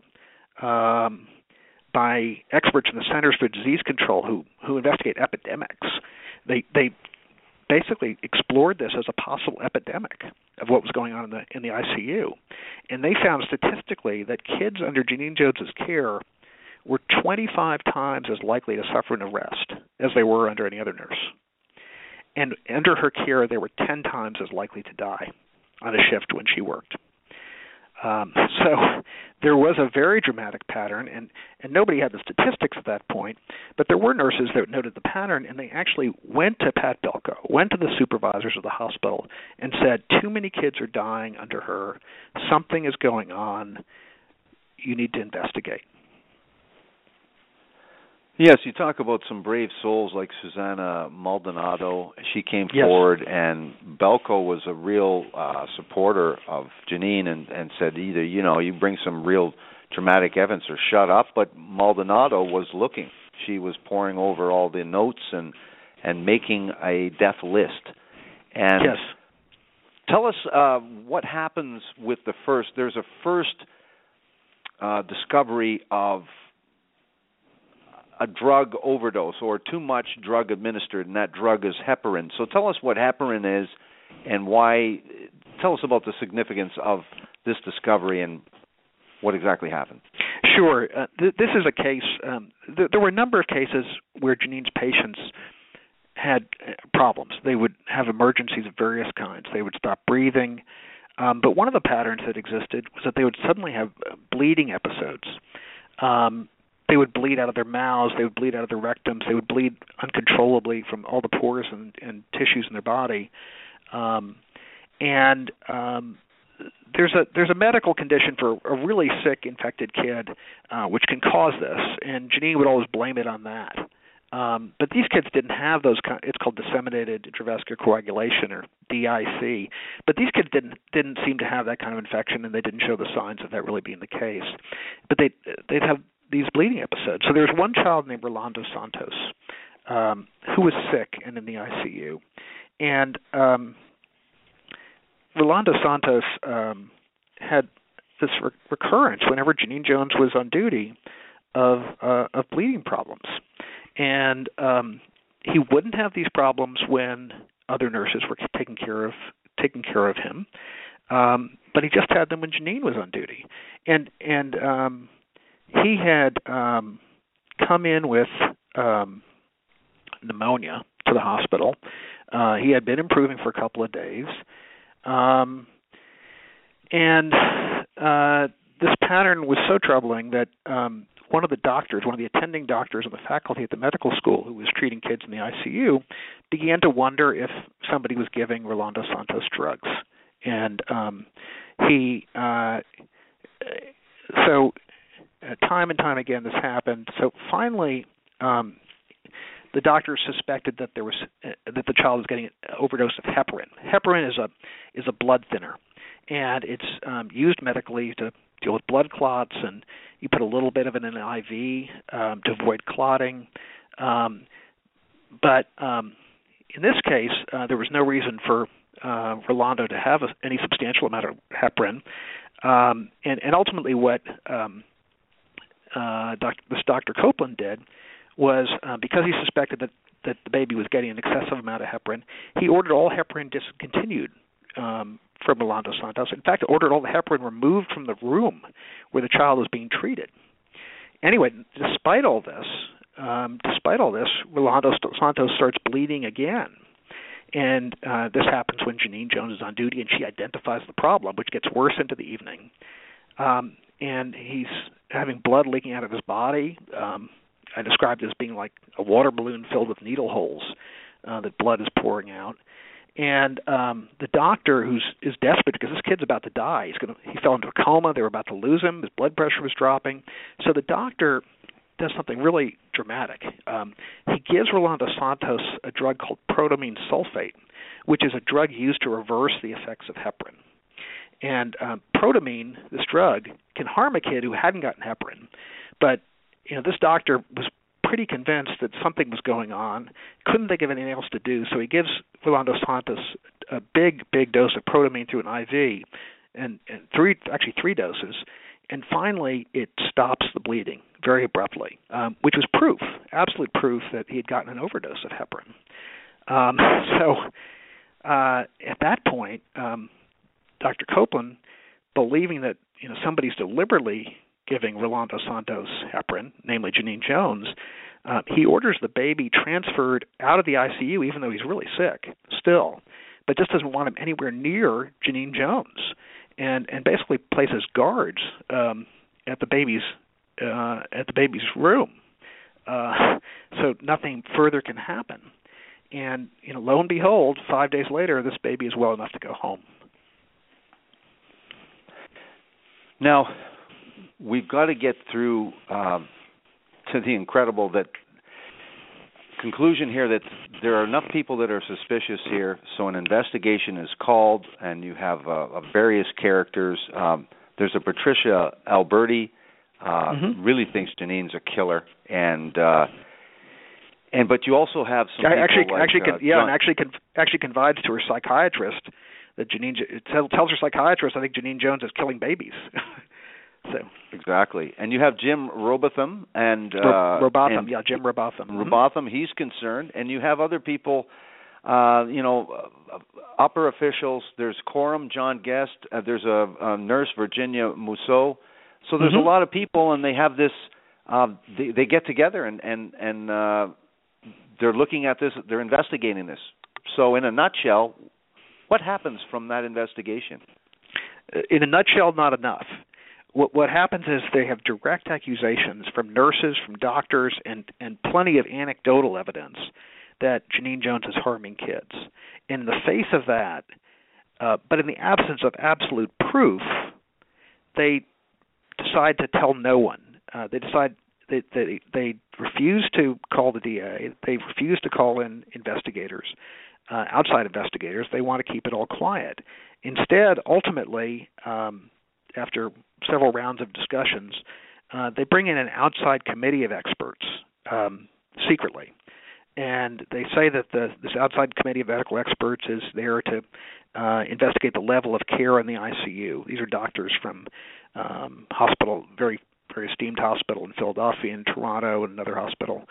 Speaker 8: by experts in the Centers for Disease Control who investigate epidemics, they basically explored this as a possible epidemic of what was going on in the ICU. And they found statistically that kids under Genene Jones's care were 25 times as likely to suffer an arrest as they were under any other nurse. And under her care, they were 10 times as likely to die on a shift when she worked. So there was a very dramatic pattern, and nobody had the statistics at that point, but there were nurses that noted the pattern, and they actually went to Pat Belko, went to the supervisors of the hospital, and said, too many kids are dying under her. Something is going on. You need to investigate.
Speaker 7: Yes, you talk about some brave souls like Susanna Maldonado. She came forward, and Belko was a real supporter of Janine and said either, you bring some real dramatic evidence or shut up. But Maldonado was looking. She was poring over all the notes and making a death list. And
Speaker 8: yes.
Speaker 7: Tell us what happens with the first. There's a first discovery of a drug overdose or too much drug administered, and that drug is heparin. So tell us what heparin is and why. Tell us about the significance of this discovery and what exactly happened.
Speaker 8: Sure. This is a case. There were a number of cases where Janine's patients had problems. They would have emergencies of various kinds. They would stop breathing. But one of the patterns that existed was that they would suddenly have bleeding episodes. They would bleed out of their mouths. They would bleed out of their rectums. They would bleed uncontrollably from all the pores and tissues in their body. There's a medical condition for a really sick, infected kid, which can cause this, and Janine would always blame it on that. But these kids didn't have those. It's called disseminated intravascular coagulation, or DIC. But these kids didn't seem to have that kind of infection, and they didn't show the signs of that really being the case. But they'd have these bleeding episodes. So there was one child named Rolando Santos who was sick and in the ICU, and Rolando Santos had this recurrence whenever Janine Jones was on duty of bleeding problems. And he wouldn't have these problems when other nurses were taking care of him, but he just had them when Janine was on duty. And he had come in with pneumonia to the hospital. He had been improving for a couple of days, and this pattern was so troubling that one of the attending doctors on the faculty at the medical school who was treating kids in the ICU began to wonder if somebody was giving Rolando Santos drugs. And so time and time again this happened. So finally the doctor suspected that that the child was getting an overdose of heparin. Heparin is a blood thinner, and it's used medically to deal with blood clots, and you put a little bit of it in an IV to avoid clotting. But in this case, there was no reason for Rolando to have any substantial amount of heparin. And ultimately what this Dr. Copeland did was, because he suspected that the baby was getting an excessive amount of heparin, he ordered all heparin discontinued from Rolando Santos. In fact, ordered all the heparin removed from the room where the child was being treated. Anyway, despite all this, Rolando Santos starts bleeding again. And this happens when Janine Jones is on duty, and she identifies the problem, which gets worse into the evening. And he's having blood leaking out of his body. I described it as being like a water balloon filled with needle holes that blood is pouring out. And the doctor, is desperate because this kid's about to die. He fell into a coma. They were about to lose him. His blood pressure was dropping. So the doctor does something really dramatic. He gives Rolando Santos a drug called protamine sulfate, which is a drug used to reverse the effects of heparin. And protamine, this drug, can harm a kid who hadn't gotten heparin. But this doctor was pretty convinced that something was going on, couldn't think of anything else to do, so he gives Rolando Santos a big dose of protamine through an IV, and three doses, and finally it stops the bleeding very abruptly, which was absolute proof that he had gotten an overdose of heparin. At that point, Dr. Copeland, believing that somebody's deliberately giving Rolando Santos heparin, namely Janine Jones, he orders the baby transferred out of the ICU, even though he's really sick still, but just doesn't want him anywhere near Janine Jones, and basically places guards at the baby's room, so nothing further can happen. And lo and behold, 5 days later, this baby is well enough to go home.
Speaker 7: Now, we've got to get through to the incredible that conclusion here that there are enough people that are suspicious here, so an investigation is called, and you have various characters. There's a Patricia Alberti, really thinks Janine's a killer, but you also have some people
Speaker 8: actually confides to her psychiatrist that Janine tells her psychiatrist, I think Janine Jones is killing babies. So
Speaker 7: exactly, and you have Jim Robotham and
Speaker 8: Jim Robotham.
Speaker 7: Robotham, he's concerned, and you have other people, upper officials. There's Coram John Guest. There's a nurse, Virginia Mousseau. So there's a lot of people, and they have this. They get together and they're looking at this. They're investigating this. So in a nutshell, what happens from that investigation?
Speaker 8: In a nutshell, not enough. What happens is they have direct accusations from nurses, from doctors, and plenty of anecdotal evidence that Janine Jones is harming kids. In the face of that, but in the absence of absolute proof, they decide to tell no one. They decide they refuse to call the DA. They refuse to call in investigators, outside investigators. They want to keep it all quiet. Instead, ultimately, after several rounds of discussions, they bring in an outside committee of experts secretly. And they say that this outside committee of medical experts is there to investigate the level of care in the ICU. These are doctors from hospital, very, very esteemed hospital in Philadelphia and Toronto and another hospital,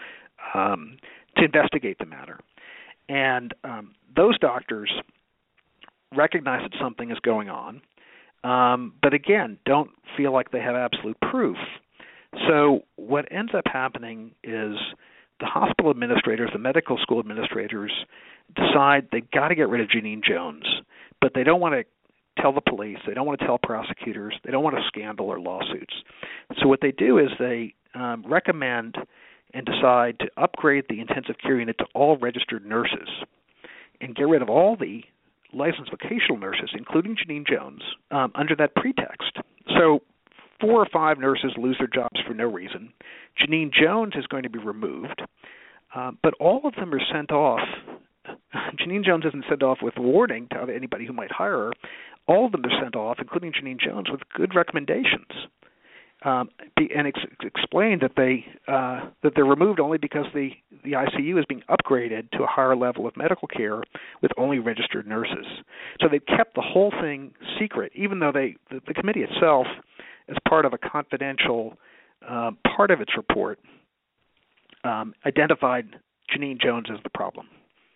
Speaker 8: to investigate the matter. And those doctors recognize that something is going on, but again, don't feel like they have absolute proof. So what ends up happening is the hospital administrators, the medical school administrators, decide they've got to get rid of Janine Jones, but they don't want to tell the police, they don't want to tell prosecutors, they don't want a scandal or lawsuits. So what they do is they recommend and decide to upgrade the intensive care unit to all registered nurses and get rid of all the licensed vocational nurses, including Janine Jones, under that pretext. So 4 or 5 nurses lose their jobs for no reason. Janine Jones is going to be removed, but all of them are sent off. Janine Jones isn't sent off with warning to anybody who might hire her. All of them are sent off, including Janine Jones, with good recommendations, and explained that they're removed only because the ICU is being upgraded to a higher level of medical care with only registered nurses. So they kept the whole thing secret, even though the committee itself, as part of a confidential part of its report, identified Janine Jones as the problem.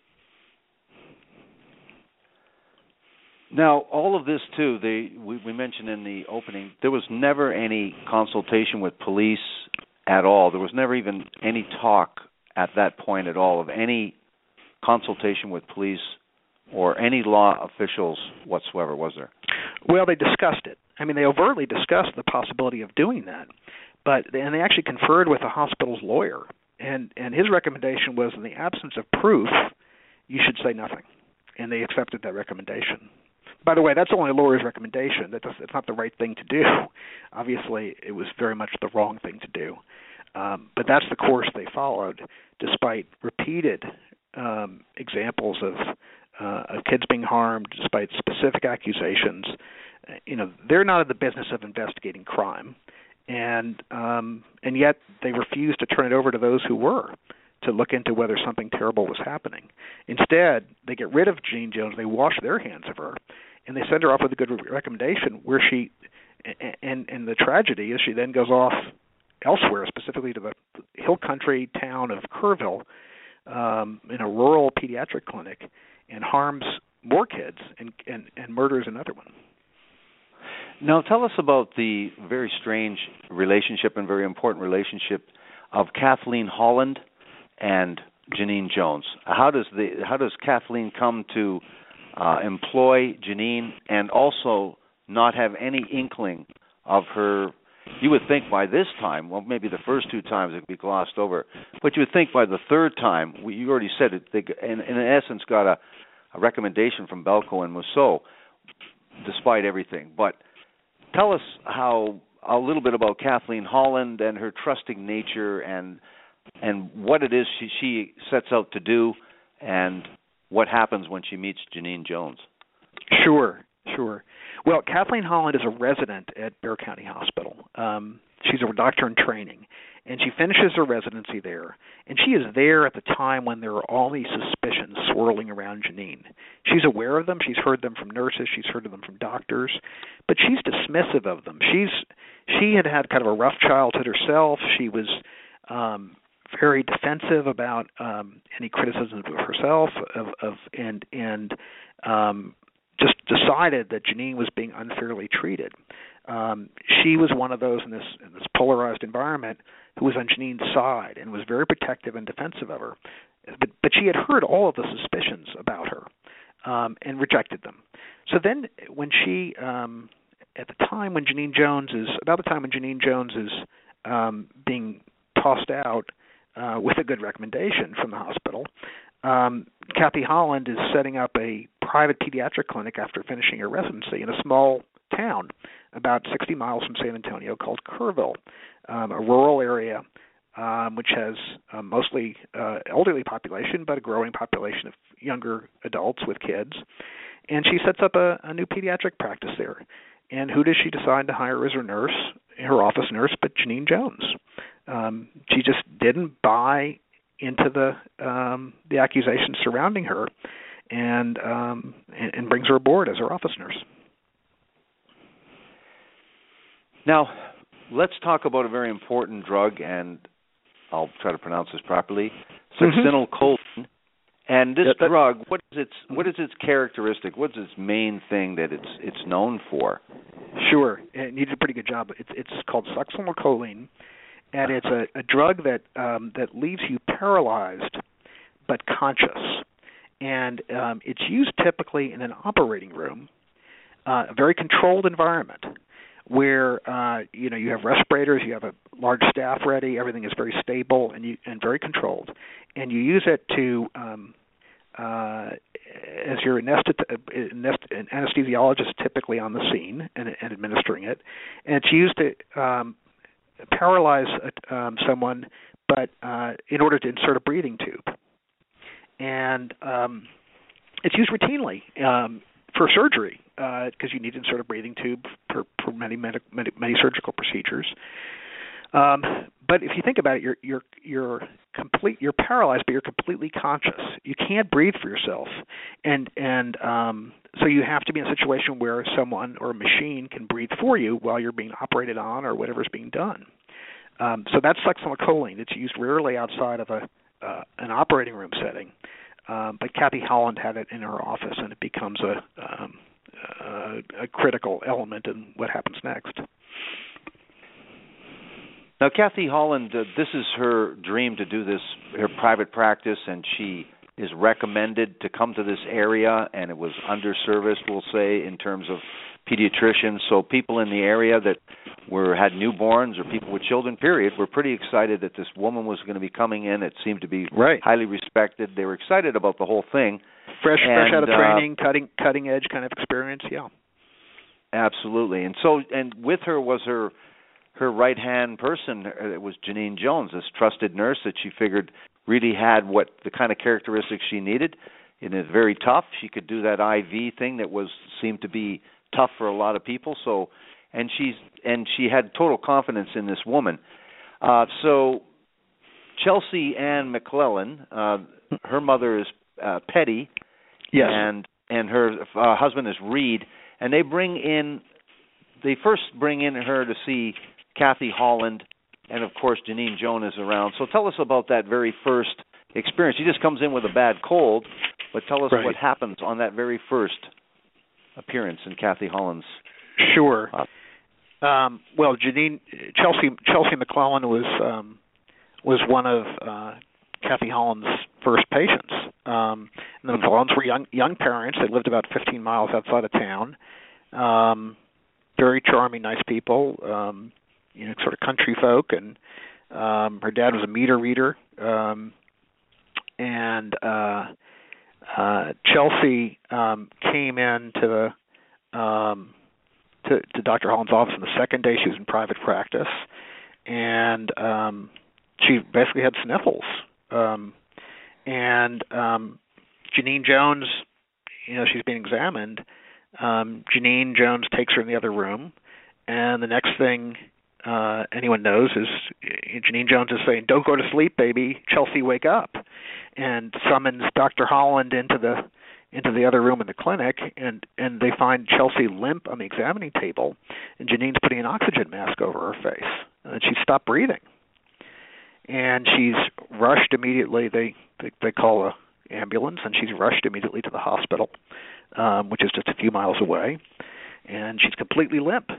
Speaker 7: Now, all of this, too, we mentioned in the opening, there was never any consultation with police at all. There was never even any talk at that point at all of any consultation with police or any law officials whatsoever, was there?
Speaker 8: Well, they discussed it. I mean, they overtly discussed the possibility of doing that, and they actually conferred with the hospital's lawyer, and his recommendation was, in the absence of proof, you should say nothing, and they accepted that recommendation. By the way, that's only a lawyer's recommendation. It's not the right thing to do. Obviously, it was very much the wrong thing to do, but that's the course they followed, despite repeated examples of kids being harmed, despite specific accusations. They're not in the business of investigating crime, and yet they refused to turn it over to those who were, to look into whether something terrible was happening. Instead, they get rid of Janine Jones, they wash their hands of her, and they send her off with a good recommendation where she, and the tragedy is she then goes off elsewhere, specifically to the hill country town of Kerrville, in a rural pediatric clinic, and harms more kids and murders another one.
Speaker 7: Now, tell us about the very strange relationship and very important relationship of Kathleen Holland and Janine Jones. How does Kathleen come to employ Janine and also not have any inkling of her? You would think by this time, well, maybe the first 2 times it would be glossed over, but you would think by the 3rd time, you already said it, they in essence got a recommendation from Belko and Mousseau, despite everything. But tell us a little bit about Kathleen Holland and her trusting nature and and what it is she sets out to do, and what happens when she meets Janine Jones.
Speaker 8: Sure. Well, Kathleen Holland is a resident at Bexar County Hospital. She's a doctor in training, and she finishes her residency there. And she is there at the time when there are all these suspicions swirling around Janine. She's aware of them. She's heard them from nurses. She's heard of them from doctors. But she's dismissive of them. She had had kind of a rough childhood herself. She was very defensive about any criticisms of herself, and just decided that Janine was being unfairly treated. She was one of those in this polarized environment who was on Janine's side and was very protective and defensive of her. But she had heard all of the suspicions about her and rejected them. So then when she, about the time when Janine Jones is being tossed out with a good recommendation from the hospital, Kathy Holland is setting up a private pediatric clinic after finishing her residency in a small town about 60 miles from San Antonio called Kerrville, a rural area which has mostly elderly population, but a growing population of younger adults with kids. And she sets up a new pediatric practice there. And who does she decide to hire as her office nurse, but Janine Jones? She just didn't buy into the accusations surrounding her, and brings her aboard as her office nurse. Now, let's talk about a very important drug, and I'll try to pronounce this properly, succinylcholine. And this drug, what is its characteristic? What's its main thing that it's known for? Sure, and you did a pretty good job. It's called succinylcholine, and it's a drug that leaves you paralyzed but conscious. And it's used typically in an operating room, a very controlled environment, where you have respirators, you have a large staff ready, everything is very stable and very controlled, and you use it to as your an anesthesiologist typically on the scene and administering it, and it's used to paralyze someone, but in order to insert a breathing tube, and it's used routinely for surgery. Because you need to insert a breathing tube for many surgical procedures. But if you think about it, you're paralyzed, but you're completely conscious. You can't breathe for yourself, and so you have to be in a situation where someone or a machine can breathe for you while you're being operated on or whatever's being done. So that's succinylcholine. It's used rarely outside of an operating room setting. But Kathy Holland had it in her office, and it becomes a critical element in what happens next. Now, Kathy Holland, this is her dream to do this, her private practice, and she is recommended to come to this area, and it was underserviced, we'll say, in terms of pediatricians. So people in the area that had newborns or people with children, period, were pretty excited that this woman was going to be coming in. It seemed to be highly respected. They were excited about the whole thing. Fresh out of training, cutting edge kind of experience, yeah. Absolutely. And with her was her right hand person. It was Janine Jones, this trusted nurse that she figured really had the kind of characteristics she needed. And it's very tough. She could do that IV thing that seemed to be tough for a lot of people. So, and she had total confidence in this woman. So Chelsea Ann McClellan, her mother is Petty. Yes. And her husband is Reed, and they first bring in her to see Kathy Holland, and of course Janine Jones is around. So tell us about that very first experience. She just comes in with a bad cold, but tell us what happens on that very first appearance in Kathy Holland's. Sure. Well, Chelsea McClellan was one of Kathy Holland's first patients. And the McClellans were young parents. They lived about 15 miles outside of town. Very charming, nice people. Sort of country folk. And her dad was a meter reader. And Chelsea came in to Dr. Holland's office on the second day she was in private practice, and she basically had sniffles. And Janine Jones, she's being examined. Janine Jones takes her in the other room, and the next thing anyone knows is Janine Jones is saying, "Don't go to sleep, baby. Chelsea, wake up," and summons Dr. Holland into the other room in the clinic, and they find Chelsea limp on the examining table, and Janine's putting an oxygen mask over her face, and she stopped breathing. And she's rushed immediately. They call an ambulance, and she's rushed immediately to the hospital, which is just a few miles away, and she's completely limp.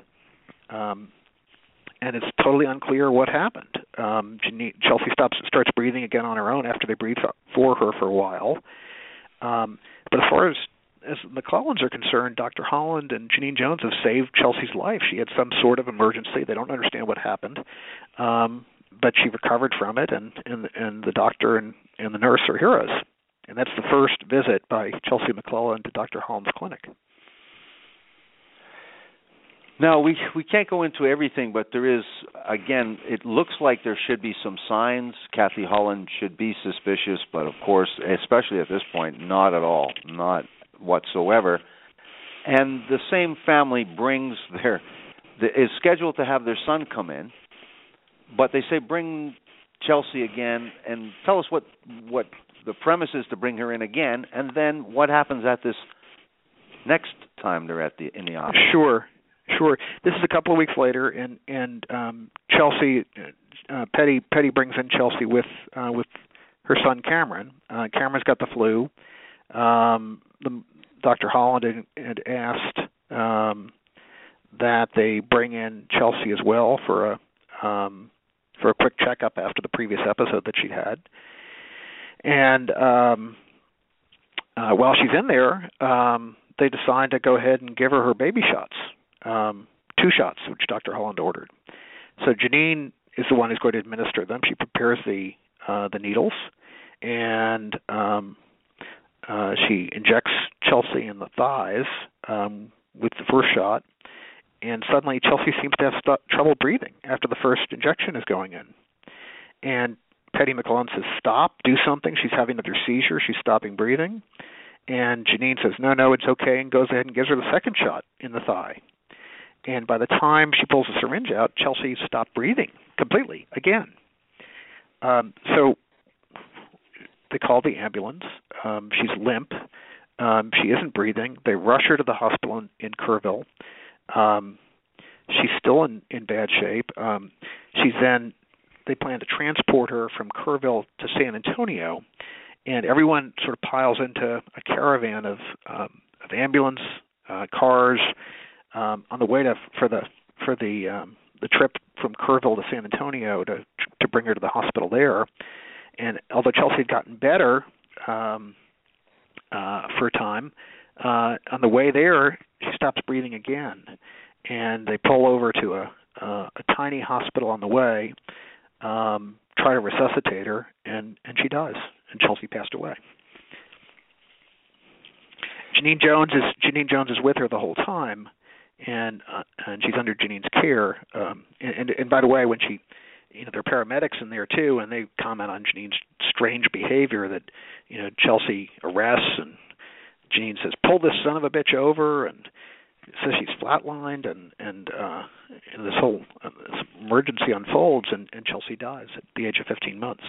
Speaker 8: And it's totally unclear what happened. Chelsea starts breathing again on her own after they breathe for her for a while. But as far as the Collins are concerned, Dr. Holland and Janine Jones have saved Chelsea's life. She had some sort of emergency. They don't understand what happened. But she recovered from it, and the doctor and the nurse are heroes. And that's the first visit by Chelsea McClellan to Dr. Holland's clinic.
Speaker 7: Now, we can't go into everything, but there is, again, it looks like there should be some signs. Kathy Holland should be suspicious, but of course, especially at this point, not at all, not whatsoever. And the same family is scheduled to have their son come in, but they say bring Chelsea again, and tell us what the premise is to bring her in again, and then what happens at this next time they're in the office.
Speaker 8: Sure. This is a couple of weeks later, and Chelsea, Petty brings in Chelsea with her son Cameron. Cameron's got the flu. Dr. Holland had asked that they bring in Chelsea as well for a quick checkup after the previous episode that she had. And while she's in there, they decide to go ahead and give her baby shots. 2 shots, which Dr. Holland ordered. So Janine is the one who's going to administer them. She prepares the needles, and she injects Chelsea in the thighs with the first shot, and suddenly Chelsea seems to have trouble breathing after the first injection is going in. And Petty McClellan says, "Stop, do something. She's having another seizure. She's stopping breathing." And Janine says, no, it's okay, and goes ahead and gives her the second shot in the thigh. And by the time she pulls the syringe out, Chelsea stopped breathing completely again. So they call the ambulance. She's limp. She isn't breathing. They rush her to the hospital in Kerrville. She's still in bad shape. They plan to transport her from Kerrville to San Antonio, and everyone sort of piles into a caravan of ambulance cars on the way for the trip from Kerrville to San Antonio to bring her to the hospital there. And although Chelsea had gotten better for a time, on the way there she stops breathing again, and they pull over to a tiny hospital on the way, try to resuscitate her, and she dies, and Chelsea passed away. Janine Jones is with her the whole time, and she's under Janine's care. And by the way, when there are paramedics in there too, and they comment on Janine's strange behavior that Chelsea arrests, and Janine says, "Pull this son of a bitch over," and says she's flatlined, and this whole this emergency unfolds, and Chelsea dies at the age of 15 months.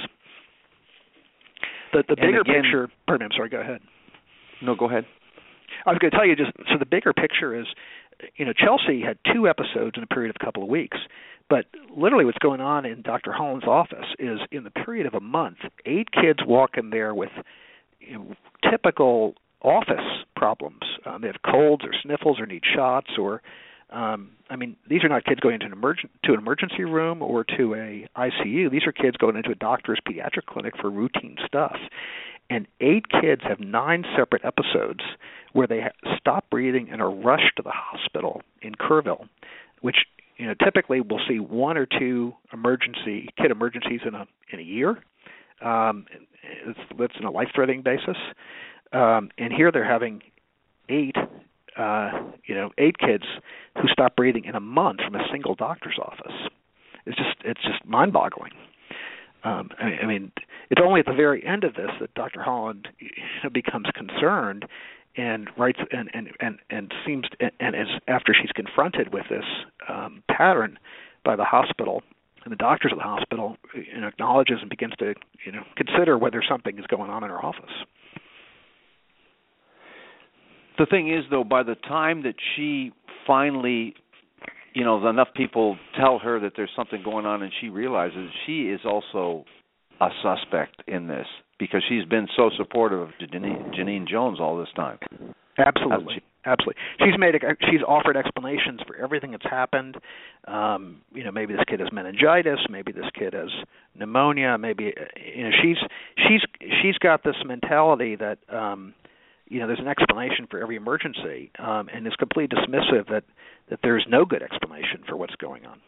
Speaker 8: The bigger picture. Pardon, I'm sorry. Go ahead.
Speaker 7: No, go ahead.
Speaker 8: I was going to tell you so the bigger picture is, Chelsea had 2 episodes in a period of a couple of weeks, but literally what's going on in Dr. Holland's office is in the period of a month, 8 kids walk in there with typical office problems. They have colds or sniffles or need shots or, these are not kids going into an emergency room or to a ICU. These are kids going into a doctor's pediatric clinic for routine stuff. And 8 kids have 9 separate episodes where they stop breathing and are rushed to the hospital in Kerrville, which typically we'll see 1 or 2 kid emergencies in a year. It's on a life-threatening basis. And here they're having 8 kids who stop breathing in a month from a single doctor's office. It's just mind-boggling. I mean, it's only at the very end of this that Dr. Holland becomes concerned and writes and seems and is after she's confronted with this pattern by the hospital and the doctors of the hospital, acknowledges and begins to consider whether something is going on in her office.
Speaker 7: The thing is, though, by the time that she finally, enough people tell her that there's something going on and she realizes, she is also a suspect in this because she's been so supportive of Janine Jones all this time.
Speaker 8: Absolutely. Absolutely. She's offered explanations for everything that's happened. Maybe this kid has meningitis, maybe this kid has pneumonia, maybe she's got this mentality that there's an explanation for every emergency, and is completely dismissive that there's no good explanation for what's going on.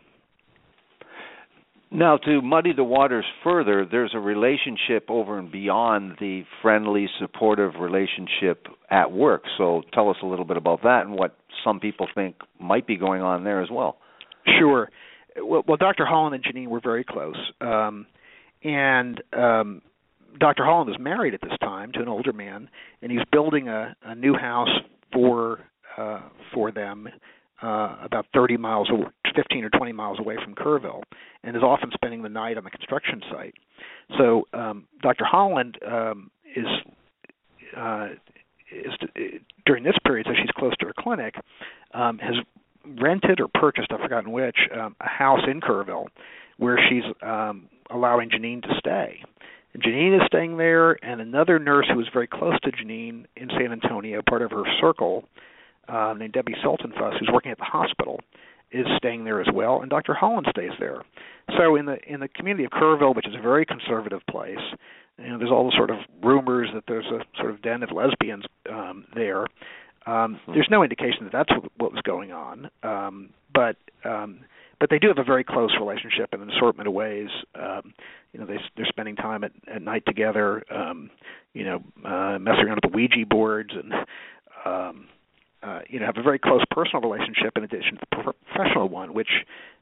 Speaker 7: Now, to muddy the waters further, there's a relationship over and beyond the friendly, supportive relationship at work. So tell us a little bit about that and what some people think might be going on there as well.
Speaker 8: Sure. Well, Dr. Holland and Janine were very close. And Dr. Holland is married at this time to an older man, and he's building a new house for them about 15 or 20 miles away from Kerrville, and is often spending the night on the construction site. So Dr. Holland is during this period, so she's close to her clinic, has rented or purchased, I've forgotten which, a house in Kerrville where she's allowing Janine to stay. And Janine is staying there, and another nurse who is very close to Janine in San Antonio, part of her circle, named Debbie Sultanfuss, who's working at the hospital, is staying there as well, and Dr. Holland stays there. So in the community of Kerrville, which is a very conservative place, there's all the sort of rumors that there's a sort of den of lesbians there. There's no indication that that's what was going on, but they do have a very close relationship in an assortment of ways. They're spending time at night together, messing around with the Ouija boards, and have a very close personal relationship in addition to the professional one, which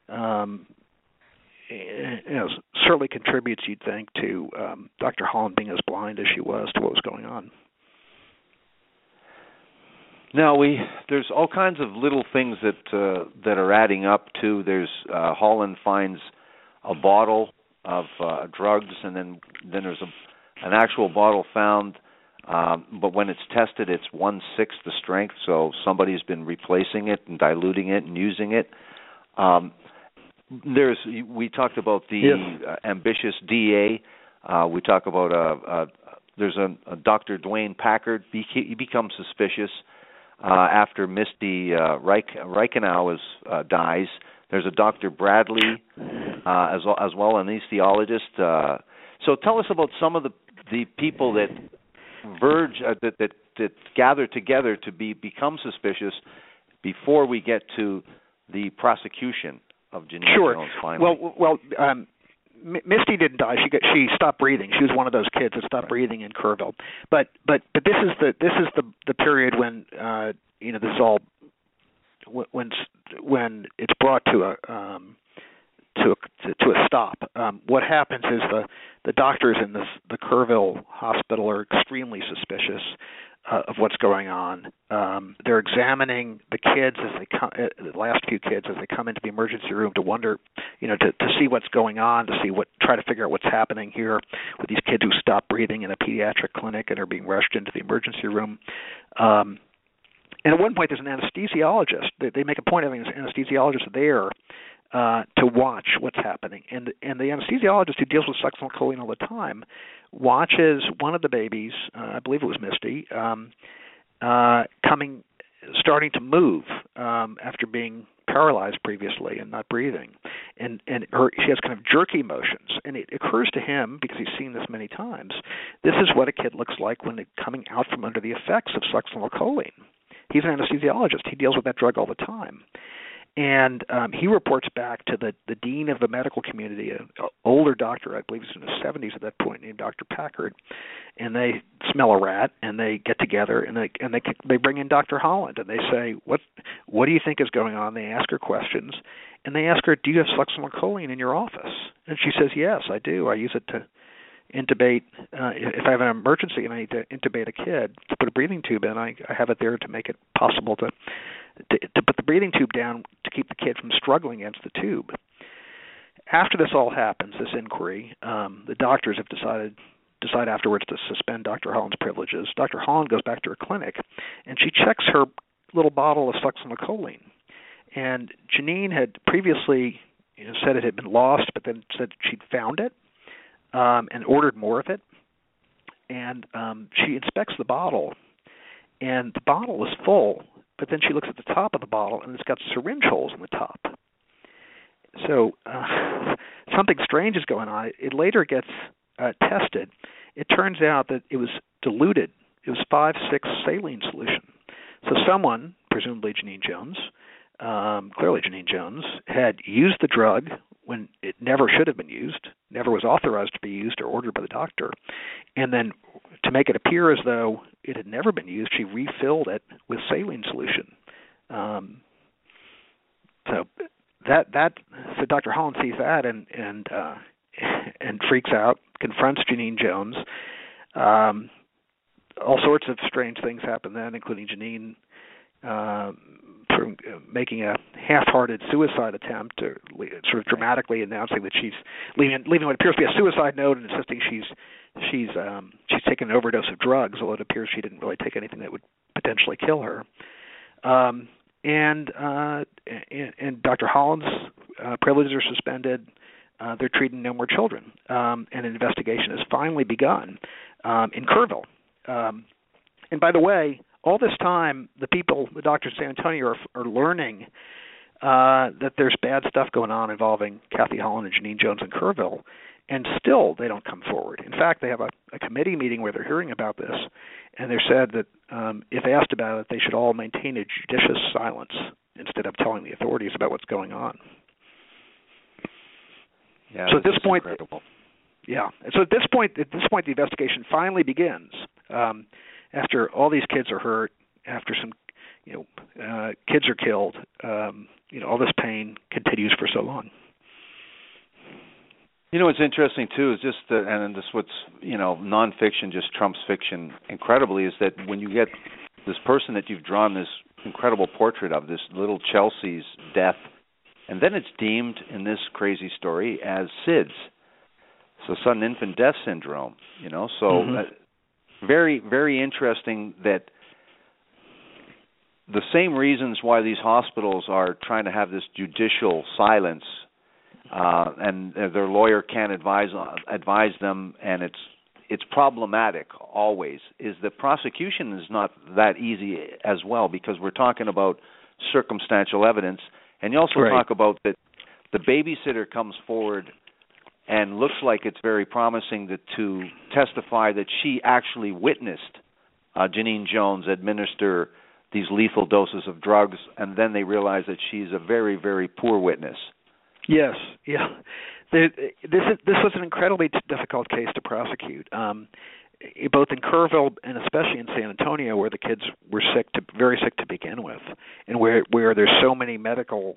Speaker 8: certainly contributes, you'd think, to Dr. Holland being as blind as she was to what was going on.
Speaker 7: Now, there's all kinds of little things that are adding up to. There's Holland finds a bottle of drugs, and then there's an actual bottle found, but when it's tested, it's 1/6 the strength, so somebody's been replacing it and diluting it and using it. We talked about the ambitious DA. We talk about there's a Dr. Dwayne Packard. He becomes suspicious after Misty Reichenau dies. There's a Dr. Bradley as well, an anesthesiologist. So tell us about some of the people that verge that gather together to become suspicious before we get to the prosecution of Janine Jones. Finally,
Speaker 8: well, Misty didn't die. She stopped breathing. She was one of those kids that stopped breathing in Kerrville. But this is the period when this is all when it's brought to a stop. What happens is the doctors in the Kerrville hospital are extremely suspicious of what's going on. They're examining the kids as they come, the last few kids as they come into the emergency room to wonder, to see what's going on, try to figure out what's happening here with these kids who stop breathing in a pediatric clinic and are being rushed into the emergency room. And at one point, there's an anesthesiologist. They make a point of having an anesthesiologist there to watch what's happening. And the anesthesiologist who deals with succinylcholine all the time watches one of the babies, I believe it was Misty, starting to move after being paralyzed previously and not breathing. And she has kind of jerky motions. And it occurs to him, because he's seen this many times, this is what a kid looks like when they're coming out from under the effects of succinylcholine. He's an anesthesiologist. He deals with that drug all the time. And he reports back to the dean of the medical community, an older doctor, I believe he was in his 70s at that point, named Dr. Packard. And they smell a rat, and they get together, and they bring in Dr. Holland, and they say, what do you think is going on? They ask her questions, and they ask her, do you have succinylcholine in your office? And she says, yes, I do. I use it to intubate if I have an emergency and I need to intubate a kid, to put a breathing tube in. I have it there to make it possible to put the breathing tube down to keep the kid from struggling against the tube. After this all happens, this inquiry, the doctors have decide afterwards to suspend Dr. Holland's privileges. Dr. Holland goes back to her clinic, and she checks her little bottle of succinylcholine. And Janine had previously said it had been lost, but then said she'd found it and ordered more of it. And she inspects the bottle, and the bottle is full, but then she looks at the top of the bottle, and it's got syringe holes in the top. So something strange is going on. It later gets tested. It turns out that it was diluted. It was 5-6 saline solution. So someone, presumably Janine Jones, clearly Janine Jones, had used the drug when it never should have been used, never was authorized to be used or ordered by the doctor. And then to make it appear as though it had never been used, she refilled it with saline solution. So Dr. Holland sees that and freaks out, confronts Janine Jones. All sorts of strange things happen then, including Janine making a half-hearted suicide attempt, sort of dramatically announcing that she's leaving what appears to be a suicide note and insisting she's taken an overdose of drugs, although it appears she didn't really take anything that would potentially kill her. And Dr. Holland's privileges are suspended. They're treating no more children, and an investigation has finally begun in Kerrville. And by the way, all this time, the doctors in San Antonio are learning that there's bad stuff going on involving Kathy Holland and Janine Jones in Kerrville, and still they don't come forward. In fact, they have a committee meeting where they're hearing about this, and they're said that if asked about it, they should all maintain a judicious silence instead of telling the authorities about what's going on.
Speaker 7: Yeah,
Speaker 8: so at this point,
Speaker 7: incredible.
Speaker 8: Yeah. So at this point, the investigation finally begins. After all these kids are hurt, after some, kids are killed, all this pain continues for so long.
Speaker 7: What's interesting too is just and this what's nonfiction just trumps fiction incredibly is that when you get this person that you've drawn this incredible portrait of, this little Chelsea's death, and then it's deemed in this crazy story as SIDS, so sudden infant death syndrome. Very, very interesting that the same reasons why these hospitals are trying to have this judicial silence and their lawyer can't advise them, and it's problematic always, is the prosecution is not that easy as well, because we're talking about circumstantial evidence, and you also talk about that the babysitter comes forward and looks like it's very promising to testify that she actually witnessed Janine Jones administer these lethal doses of drugs, and then they realize that she's a very, very poor witness.
Speaker 8: Yes, yeah. This was an incredibly difficult case to prosecute, both in Kerrville and especially in San Antonio, where the kids were very sick to begin with, and where there's so many medical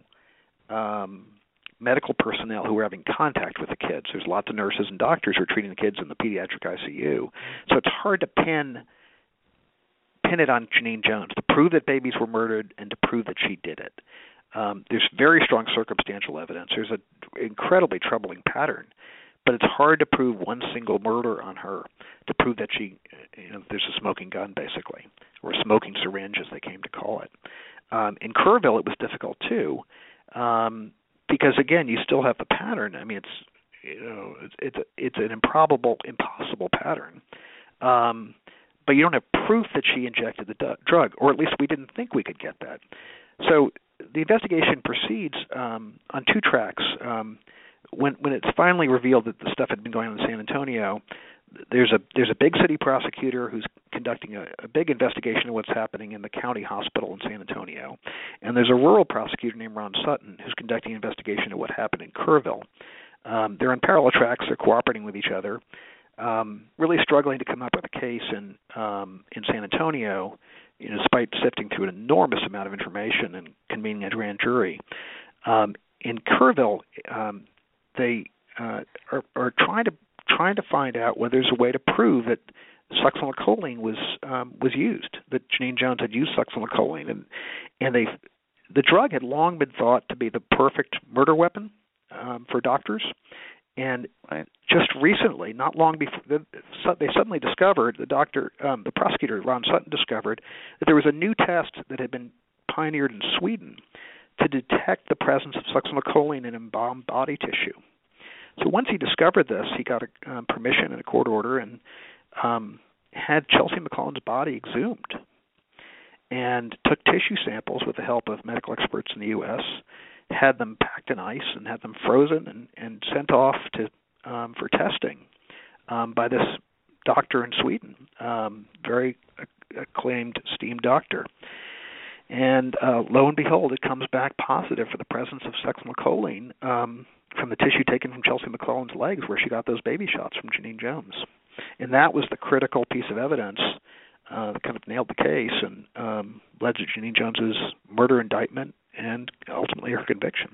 Speaker 8: personnel who were having contact with the kids. There's lots of nurses and doctors who are treating the kids in the pediatric ICU. So it's hard to pin it on Janine Jones, to prove that babies were murdered and to prove that she did it. There's very strong circumstantial evidence. There's an incredibly troubling pattern, but it's hard to prove one single murder on her, to prove that there's a smoking gun, basically, or a smoking syringe, as they came to call it. In Kerrville, it was difficult too, because again, you still have the pattern. I mean, it's an improbable, impossible pattern. But you don't have proof that she injected the drug, or at least we didn't think we could get that. So the investigation proceeds on two tracks. When it's finally revealed that the stuff had been going on in San Antonio, there's a big city prosecutor who's conducting a big investigation of what's happening in the county hospital in San Antonio, and there's a rural prosecutor named Ron Sutton who's conducting an investigation of what happened in Kerrville. They're on parallel tracks. They're cooperating with each other, really struggling to come up with a case in San Antonio, despite sifting through an enormous amount of information and convening a grand jury. In Kerrville, they are trying to find out whether there's a way to prove that succinylcholine was used, that Janine Jones had used succinylcholine, and the drug had long been thought to be the perfect murder weapon for doctors. And just recently, not long before, they suddenly discovered, the prosecutor, Ron Sutton, discovered that there was a new test that had been pioneered in Sweden to detect the presence of succinylcholine in embalmed body tissue. So once he discovered this, he got a permission and a court order and had Chelsea McClellan's body exhumed and took tissue samples with the help of medical experts in the U.S., had them packed in ice and had them frozen and sent off to for testing by this doctor in Sweden, very acclaimed, esteemed doctor. And lo and behold, it comes back positive for the presence of succinylcholine from the tissue taken from Chelsea McClellan's legs, where she got those baby shots from Janine Jones. And that was the critical piece of evidence that kind of nailed the case and led to Janine Jones's murder indictment and ultimately her conviction.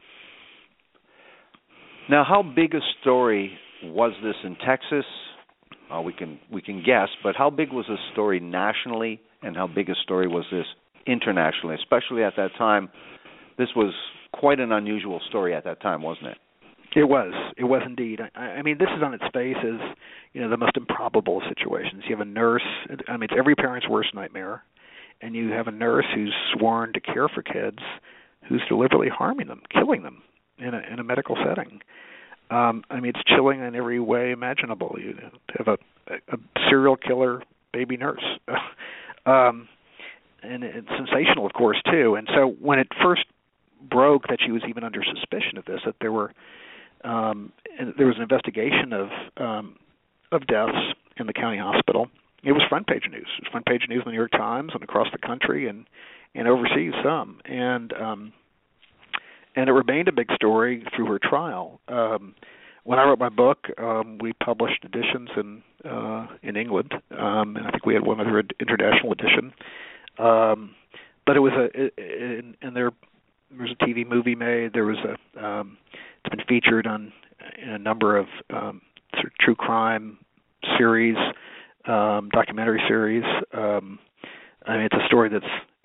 Speaker 7: Now, how big a story was this in Texas? We can guess, but how big was this story nationally, and how big a story was this internationally? Especially at that time, this was quite an unusual story at that time, wasn't it?
Speaker 8: It was indeed. I mean, this is on its face as the most improbable of situations. You have a nurse. I mean, it's every parent's worst nightmare. And you have a nurse who's sworn to care for kids, who's deliberately harming them, killing them in a medical setting. I mean, it's chilling in every way imaginable. You have a serial killer baby nurse, and it's sensational, of course, too. And so when it first broke that she was even under suspicion of this, that there was an investigation of deaths in the county hospital. It was front page news. It was front page news in the New York Times and across the country and overseas some. And it remained a big story through her trial. When I wrote my book, we published editions in England, and I think we had one other international edition. But it was there was a TV movie made. There was it's been featured in a number of sort of true crime series. Documentary series. I mean, it's a story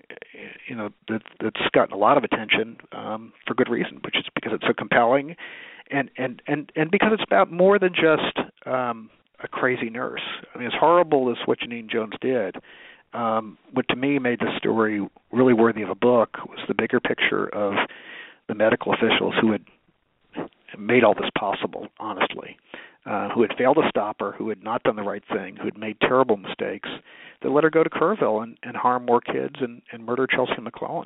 Speaker 8: that's gotten a lot of attention for good reason, which is because it's so compelling, and because it's about more than just a crazy nurse. I mean, as horrible as what Janine Jones did, what to me made this story really worthy of a book was the bigger picture of the medical officials who had made all this possible, honestly. Who had failed to stop her, who had not done the right thing, who had made terrible mistakes, that let her go to Kerrville and harm more kids and murder Chelsea McClellan.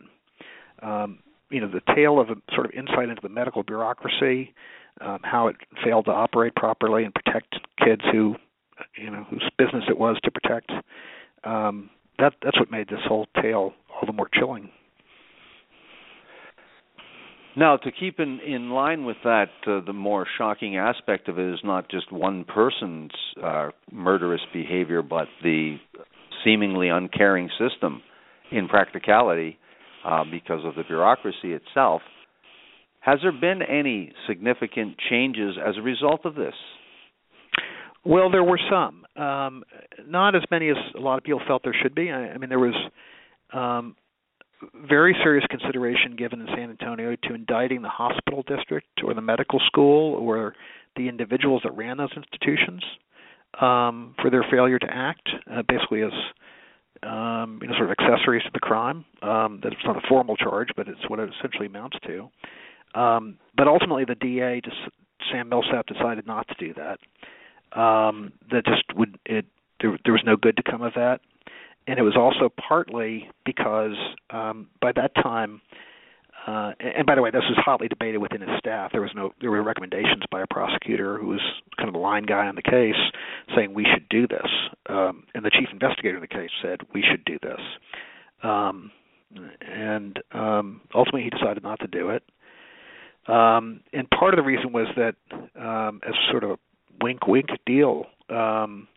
Speaker 8: The tale of a sort of insight into the medical bureaucracy, how it failed to operate properly and protect kids whose business it was to protect. That's what made this whole tale all the more chilling.
Speaker 7: Now, to keep in line with that, the more shocking aspect of it is not just one person's murderous behavior, but the seemingly uncaring system in practicality because of the bureaucracy itself. Has there been any significant changes as a result of this?
Speaker 8: Well, there were some. Not as many as a lot of people felt there should be. I mean, there was very serious consideration given in San Antonio to indicting the hospital district or the medical school or the individuals that ran those institutions for their failure to act, basically as sort of accessories to the crime. That it's not a formal charge, but it's what it essentially amounts to. But ultimately, the DA, Sam Millsap, decided not to do that. There was no good to come of that. And it was also partly because by that time and by the way, this was hotly debated within his staff. There were recommendations by a prosecutor who was kind of the line guy on the case saying we should do this, and the chief investigator in the case said we should do this, and ultimately he decided not to do it. And part of the reason was that, as sort of a wink deal, some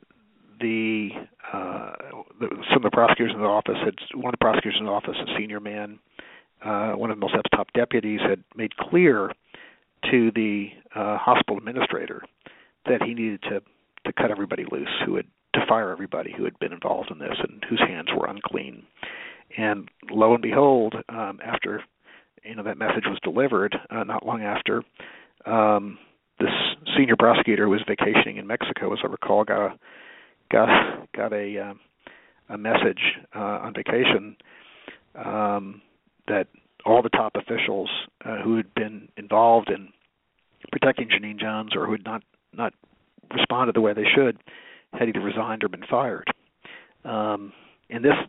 Speaker 8: of the prosecutors in the office one of the prosecutors in the office, a senior man, one of Millsap's top deputies, had made clear to the hospital administrator that he needed to cut everybody loose, to fire everybody who had been involved in this and whose hands were unclean. And lo and behold, after that message was delivered, not long after, this senior prosecutor who was vacationing in Mexico, as I recall, got a message on vacation that all the top officials who had been involved in protecting Genene Jones or who had not responded the way they should had either resigned or been fired. And this,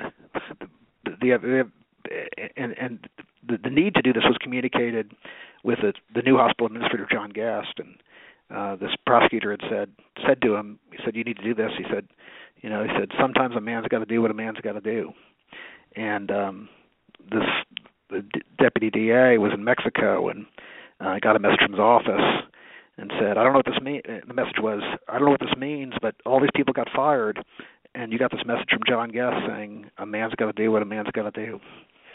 Speaker 8: the need to do this was communicated with the new hospital administrator, John Gast, and this prosecutor had said to him, he said, "You need to do this." He said, "Sometimes a man's got to do what a man's got to do." And the deputy DA was in Mexico and got a message from his office and said, "I don't know what this means." The message was, "I don't know what this means, but all these people got fired, and you got this message from John Gast saying a man's got to do what a man's got to do."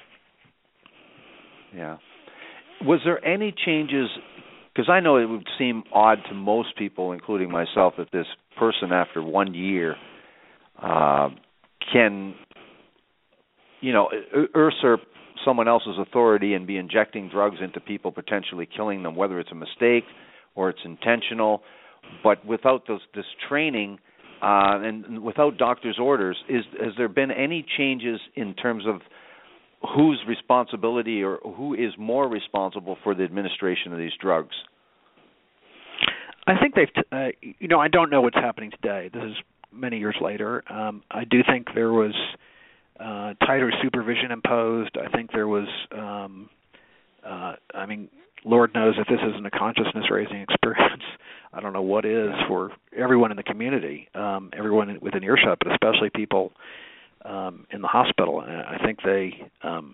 Speaker 7: Yeah. Was there any changes? Because I know it would seem odd to most people, including myself, that this person, after 1 year, can, usurp someone else's authority and be injecting drugs into people, potentially killing them, whether it's a mistake or it's intentional. But without this training and without doctor's orders, has there been any changes in terms of whose responsibility or who is more responsible for the administration of these drugs?
Speaker 8: I think I don't know what's happening today. This is many years later. I do think there was tighter supervision imposed. I think there was, Lord knows if this isn't a consciousness-raising experience, I don't know what is for everyone in the community, everyone within earshot, but especially people in the hospital. I think they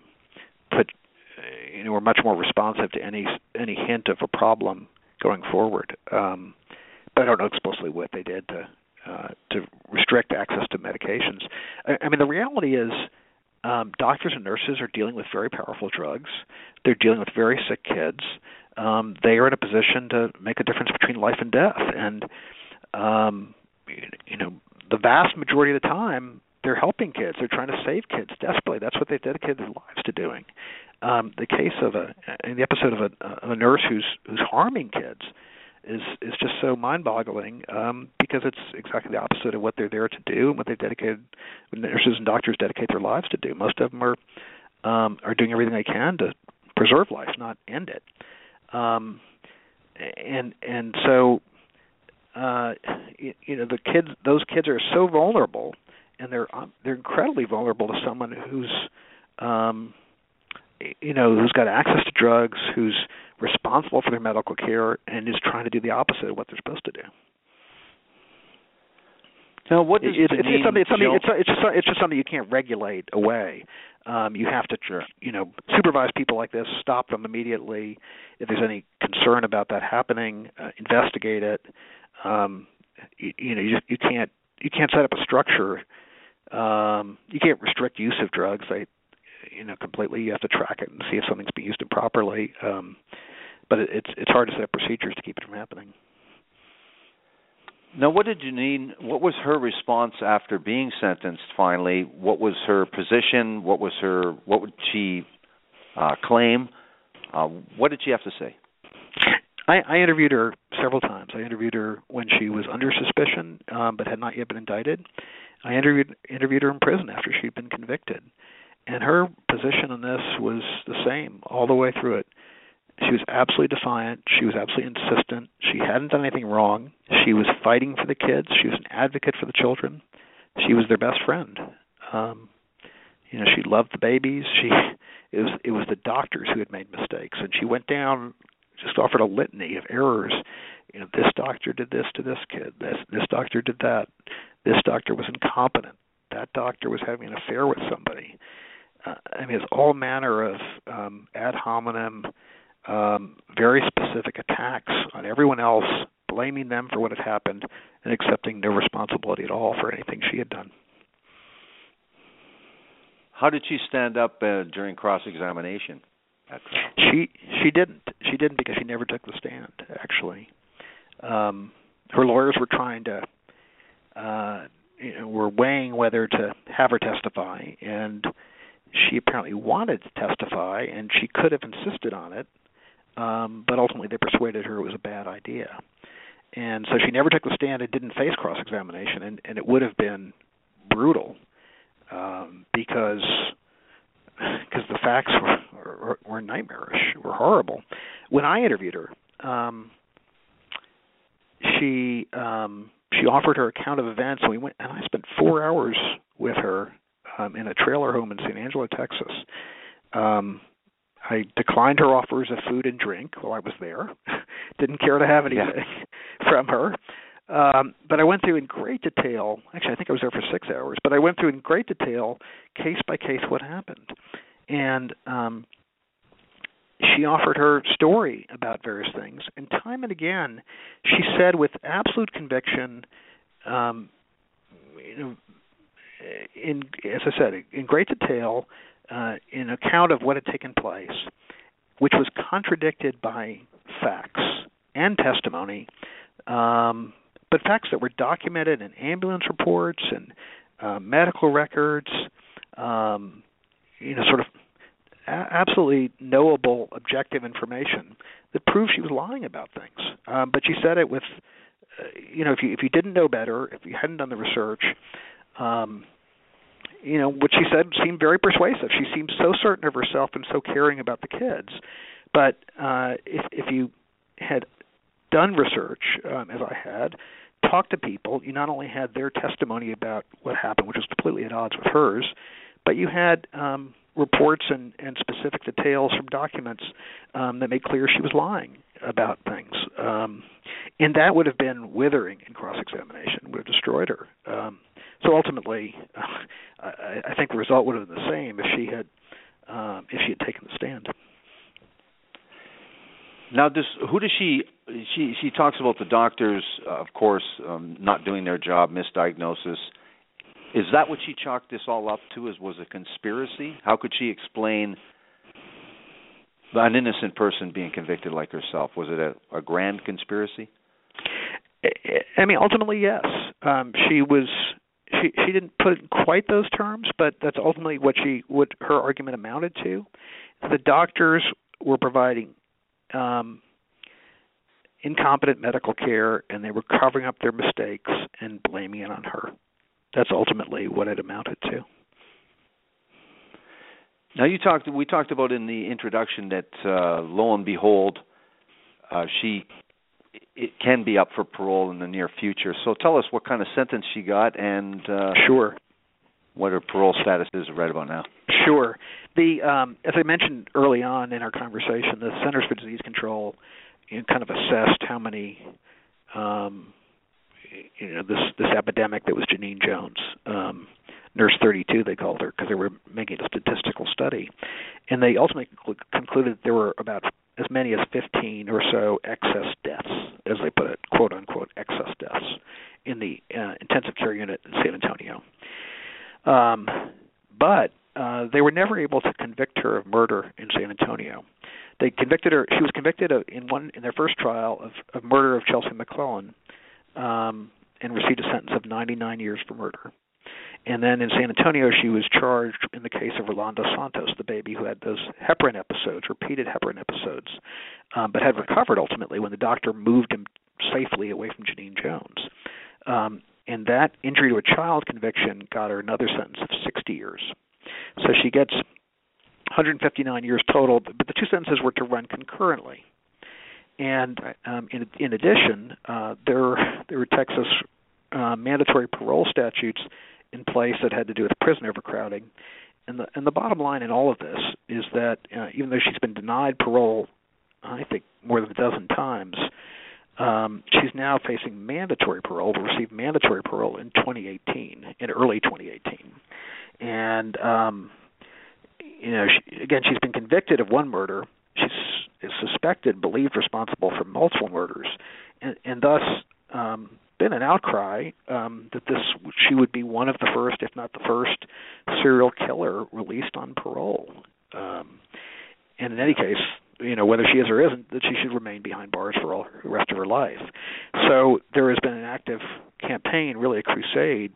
Speaker 8: were much more responsive to any hint of a problem going forward. But I don't know explicitly what they did to restrict access to medications. The reality is doctors and nurses are dealing with very powerful drugs. They're dealing with very sick kids. They are in a position to make a difference between life and death. And, the vast majority of the time, they're helping kids. They're trying to save kids desperately. That's what they've dedicated their lives to doing. The case of the episode of a nurse who's harming kids is just so mind-boggling because it's exactly the opposite of what they're there to do and what nurses and doctors dedicate their lives to do. Most of them are doing everything they can to preserve life, not end it. And so those kids are so vulnerable, and they're incredibly vulnerable to someone who's got access to drugs, who's responsible for their medical care, and is trying to do the opposite of what they're supposed to do.
Speaker 7: Now, what does
Speaker 8: it's just something you can't regulate away. You have to, supervise people like this, stop them immediately. If there's any concern about that happening, investigate it. You can't set up a structure. You can't restrict use of drugs. Completely. You have to track it and see if something's being used improperly. But it's hard to set up procedures to keep it from happening.
Speaker 7: Now, what was her response after being sentenced finally? What was her position? What would she claim? What did she have to say?
Speaker 8: I interviewed her several times. I interviewed her when she was under suspicion but had not yet been indicted. I interviewed her in prison after she'd been convicted. And her position on this was the same all the way through it. She was absolutely defiant. She was absolutely insistent. She hadn't done anything wrong. She was fighting for the kids. She was an advocate for the children. She was their best friend. She loved the babies. It was the doctors who had made mistakes, and she went down, just offered a litany of errors. This doctor did this to this kid. This doctor did that. This doctor was incompetent. That doctor was having an affair with somebody. It's all manner of ad hominem, very specific attacks on everyone else, blaming them for what had happened, and accepting no responsibility at all for anything she had done.
Speaker 7: How did she stand up during cross-examination?
Speaker 8: She didn't. She didn't because she never took the stand, actually. Her lawyers were trying to, were weighing whether to have her testify, and she apparently wanted to testify, and she could have insisted on it, but ultimately they persuaded her it was a bad idea. And so she never took the stand and didn't face cross-examination, and it would have been brutal because the facts were nightmarish, were horrible. When I interviewed her, she offered her account of events, and I spent 4 hours with her in a trailer home in San Angelo, Texas. I declined her offers of food and drink while I was there. Didn't care to have anything from her. But I went through in great detail, actually I think I was there for 6 hours, but I went through in great detail, case by case, what happened. And she offered her story about various things. And time and again, she said with absolute conviction, as I said, in great detail, in account of what had taken place, which was contradicted by facts and testimony, but facts that were documented in ambulance reports and medical records, sort of absolutely knowable, objective information that proved she was lying about things. But she said it with, if you didn't know better, if you hadn't done the research, what she said seemed very persuasive. She seemed so certain of herself and so caring about the kids. But if you had done research, as I had, talked to people, you not only had their testimony about what happened, which was completely at odds with hers, but you had reports and specific details from documents that made clear she was lying about things. And that would have been withering in cross-examination, would have destroyed her. So ultimately, I think the result would have been the same if she had taken the stand.
Speaker 7: Now, who does she talks about the doctors, of course, not doing their job, misdiagnosis. Is that what she chalked this all up to? Was a conspiracy? How could she explain an innocent person being convicted like herself? Was it a grand conspiracy?
Speaker 8: Ultimately, yes. She didn't put it in quite those terms, but that's ultimately what her argument amounted to. The doctors were providing incompetent medical care, and they were covering up their mistakes and blaming it on her. That's ultimately what it amounted to.
Speaker 7: Now, we talked about in the introduction that lo and behold, it can be up for parole in the near future. So tell us what kind of sentence she got and
Speaker 8: sure,
Speaker 7: what her parole status is right about now.
Speaker 8: Sure. As I mentioned early on in our conversation, the Centers for Disease Control kind of assessed how many, this epidemic that was Janine Jones, Nurse 32 they called her, because they were making a statistical study. And they ultimately concluded there were about as many as 15 or so excess deaths, as they put it, quote-unquote excess deaths, in the intensive care unit in San Antonio. But they were never able to convict her of murder in San Antonio. They convicted her. She was convicted in their first trial of murder of Chelsea McClellan, and received a sentence of 99 years for murder. And then in San Antonio, she was charged in the case of Rolando Santos, the baby who had those heparin episodes, repeated heparin episodes, but had recovered ultimately when the doctor moved him safely away from Janine Jones. And that injury to a child conviction got her another sentence of 60 years. So she gets 159 years total, but the two sentences were to run concurrently. And in addition, there were Texas mandatory parole statutes in place that had to do with prison overcrowding. And the bottom line in all of this is that even though she's been denied parole, I think more than a dozen times, she's now facing mandatory parole to receive mandatory parole in early 2018. And, she's been convicted of one murder. She's suspected, believed responsible for multiple murders, and thus been an outcry that she would be one of the first, if not the first, serial killer released on parole. And in any case, whether she is or isn't, that she should remain behind bars for the rest of her life. So there has been an active campaign, really a crusade,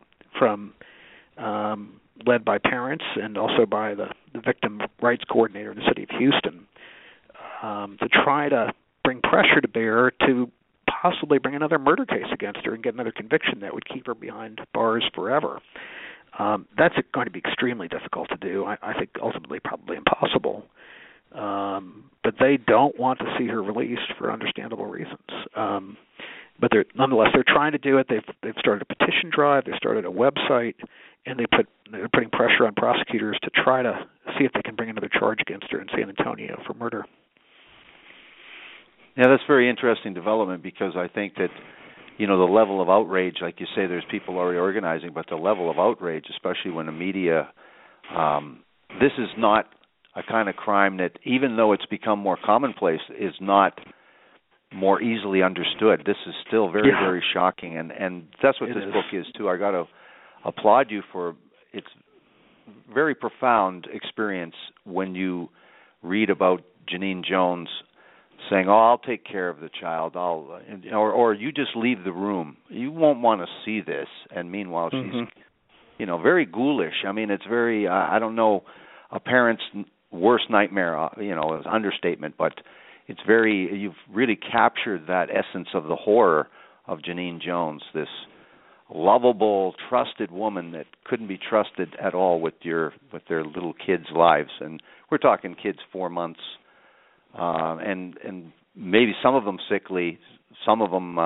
Speaker 8: led by parents and also by the victim rights coordinator in the city of Houston, to try to bring pressure to bear to possibly bring another murder case against her and get another conviction that would keep her behind bars forever. That's going to be extremely difficult to do. I think ultimately probably impossible. But they don't want to see her released for understandable reasons. But nonetheless, they're trying to do it. They've started a petition drive. They started a website, and they're putting pressure on prosecutors to try to see if they can bring another charge against her in San Antonio for murder.
Speaker 7: Yeah, that's a very interesting development, because I think that, the level of outrage, like you say, there's people already organizing, but the level of outrage, especially when the media, this is not a kind of crime that, even though it's become more commonplace, is not more easily understood. This is still very, very shocking, and that's what this book is, too. I got to applaud you for its very profound experience when you read about Genene Jones saying, I'll take care of the child, or you just leave the room. You won't want to see this. And meanwhile, she's, very ghoulish. I mean, it's very, I don't know, a parent's worst nightmare, is an understatement, but it's you've really captured that essence of the horror of Genene Jones, this lovable, trusted woman that couldn't be trusted at all with their little kids' lives. And we're talking kids 4 months, and maybe some of them sickly, some of them,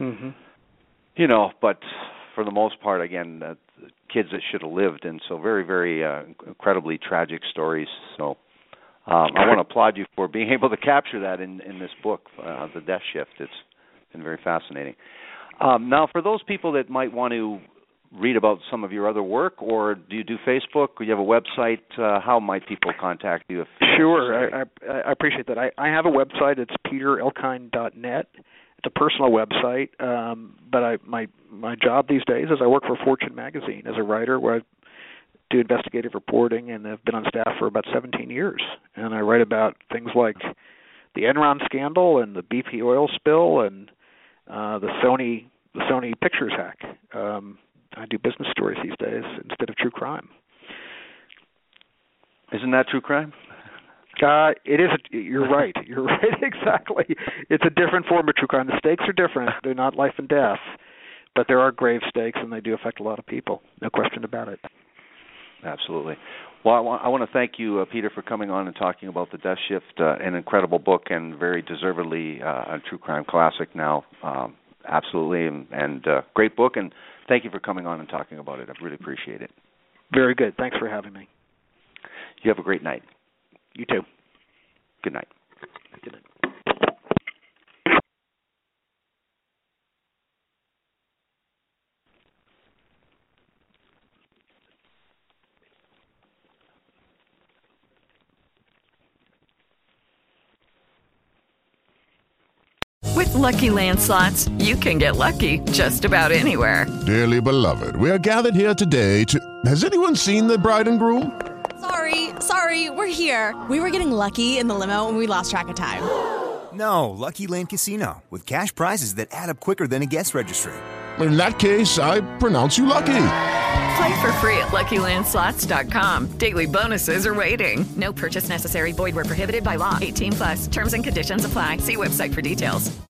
Speaker 7: but for the most part, again, kids that should have lived. And so very, very incredibly tragic stories. So I want to applaud you for being able to capture that in this book, The Death Shift. It's been very fascinating. Now, for those people that might want to read about some of your other work, or do you do Facebook, or you have a website? How might people contact you?
Speaker 8: Sure, I appreciate that. I have a website. It's peterelkine.net. It's a personal website, but my job these days is I work for Fortune magazine as a writer, where I do investigative reporting, and have been on staff for about 17 years. And I write about things like the Enron scandal and the BP oil spill and the Sony Pictures hack. I do business stories these days instead of true crime.
Speaker 7: Isn't that true crime?
Speaker 8: It is. You're right. You're right. Exactly. It's a different form of true crime. The stakes are different. They're not life and death, but there are grave stakes, and they do affect a lot of people. No question about it.
Speaker 7: Absolutely. Well, I want to thank you, Peter, for coming on and talking about The Death Shift, an incredible book and very deservedly a true crime classic now. Absolutely, and great book, and thank you for coming on and talking about it. I really appreciate it.
Speaker 8: Very good. Thanks for having me.
Speaker 7: You have a great night.
Speaker 8: You too.
Speaker 7: Good night.
Speaker 8: Good night.
Speaker 9: With Lucky Land Slots, you can get lucky just about anywhere.
Speaker 10: Dearly beloved, we are gathered here today to... Has anyone seen the bride and groom?
Speaker 11: Sorry, we're here. We were getting lucky in the limo and we lost track of time.
Speaker 12: No, Lucky Land Casino, with cash prizes that add up quicker than a guest registry.
Speaker 10: In that case, I pronounce you lucky.
Speaker 9: Play for free at LuckyLandSlots.com. Daily bonuses are waiting. No purchase necessary. Void where prohibited by law. 18+. Terms and conditions apply. See website for details.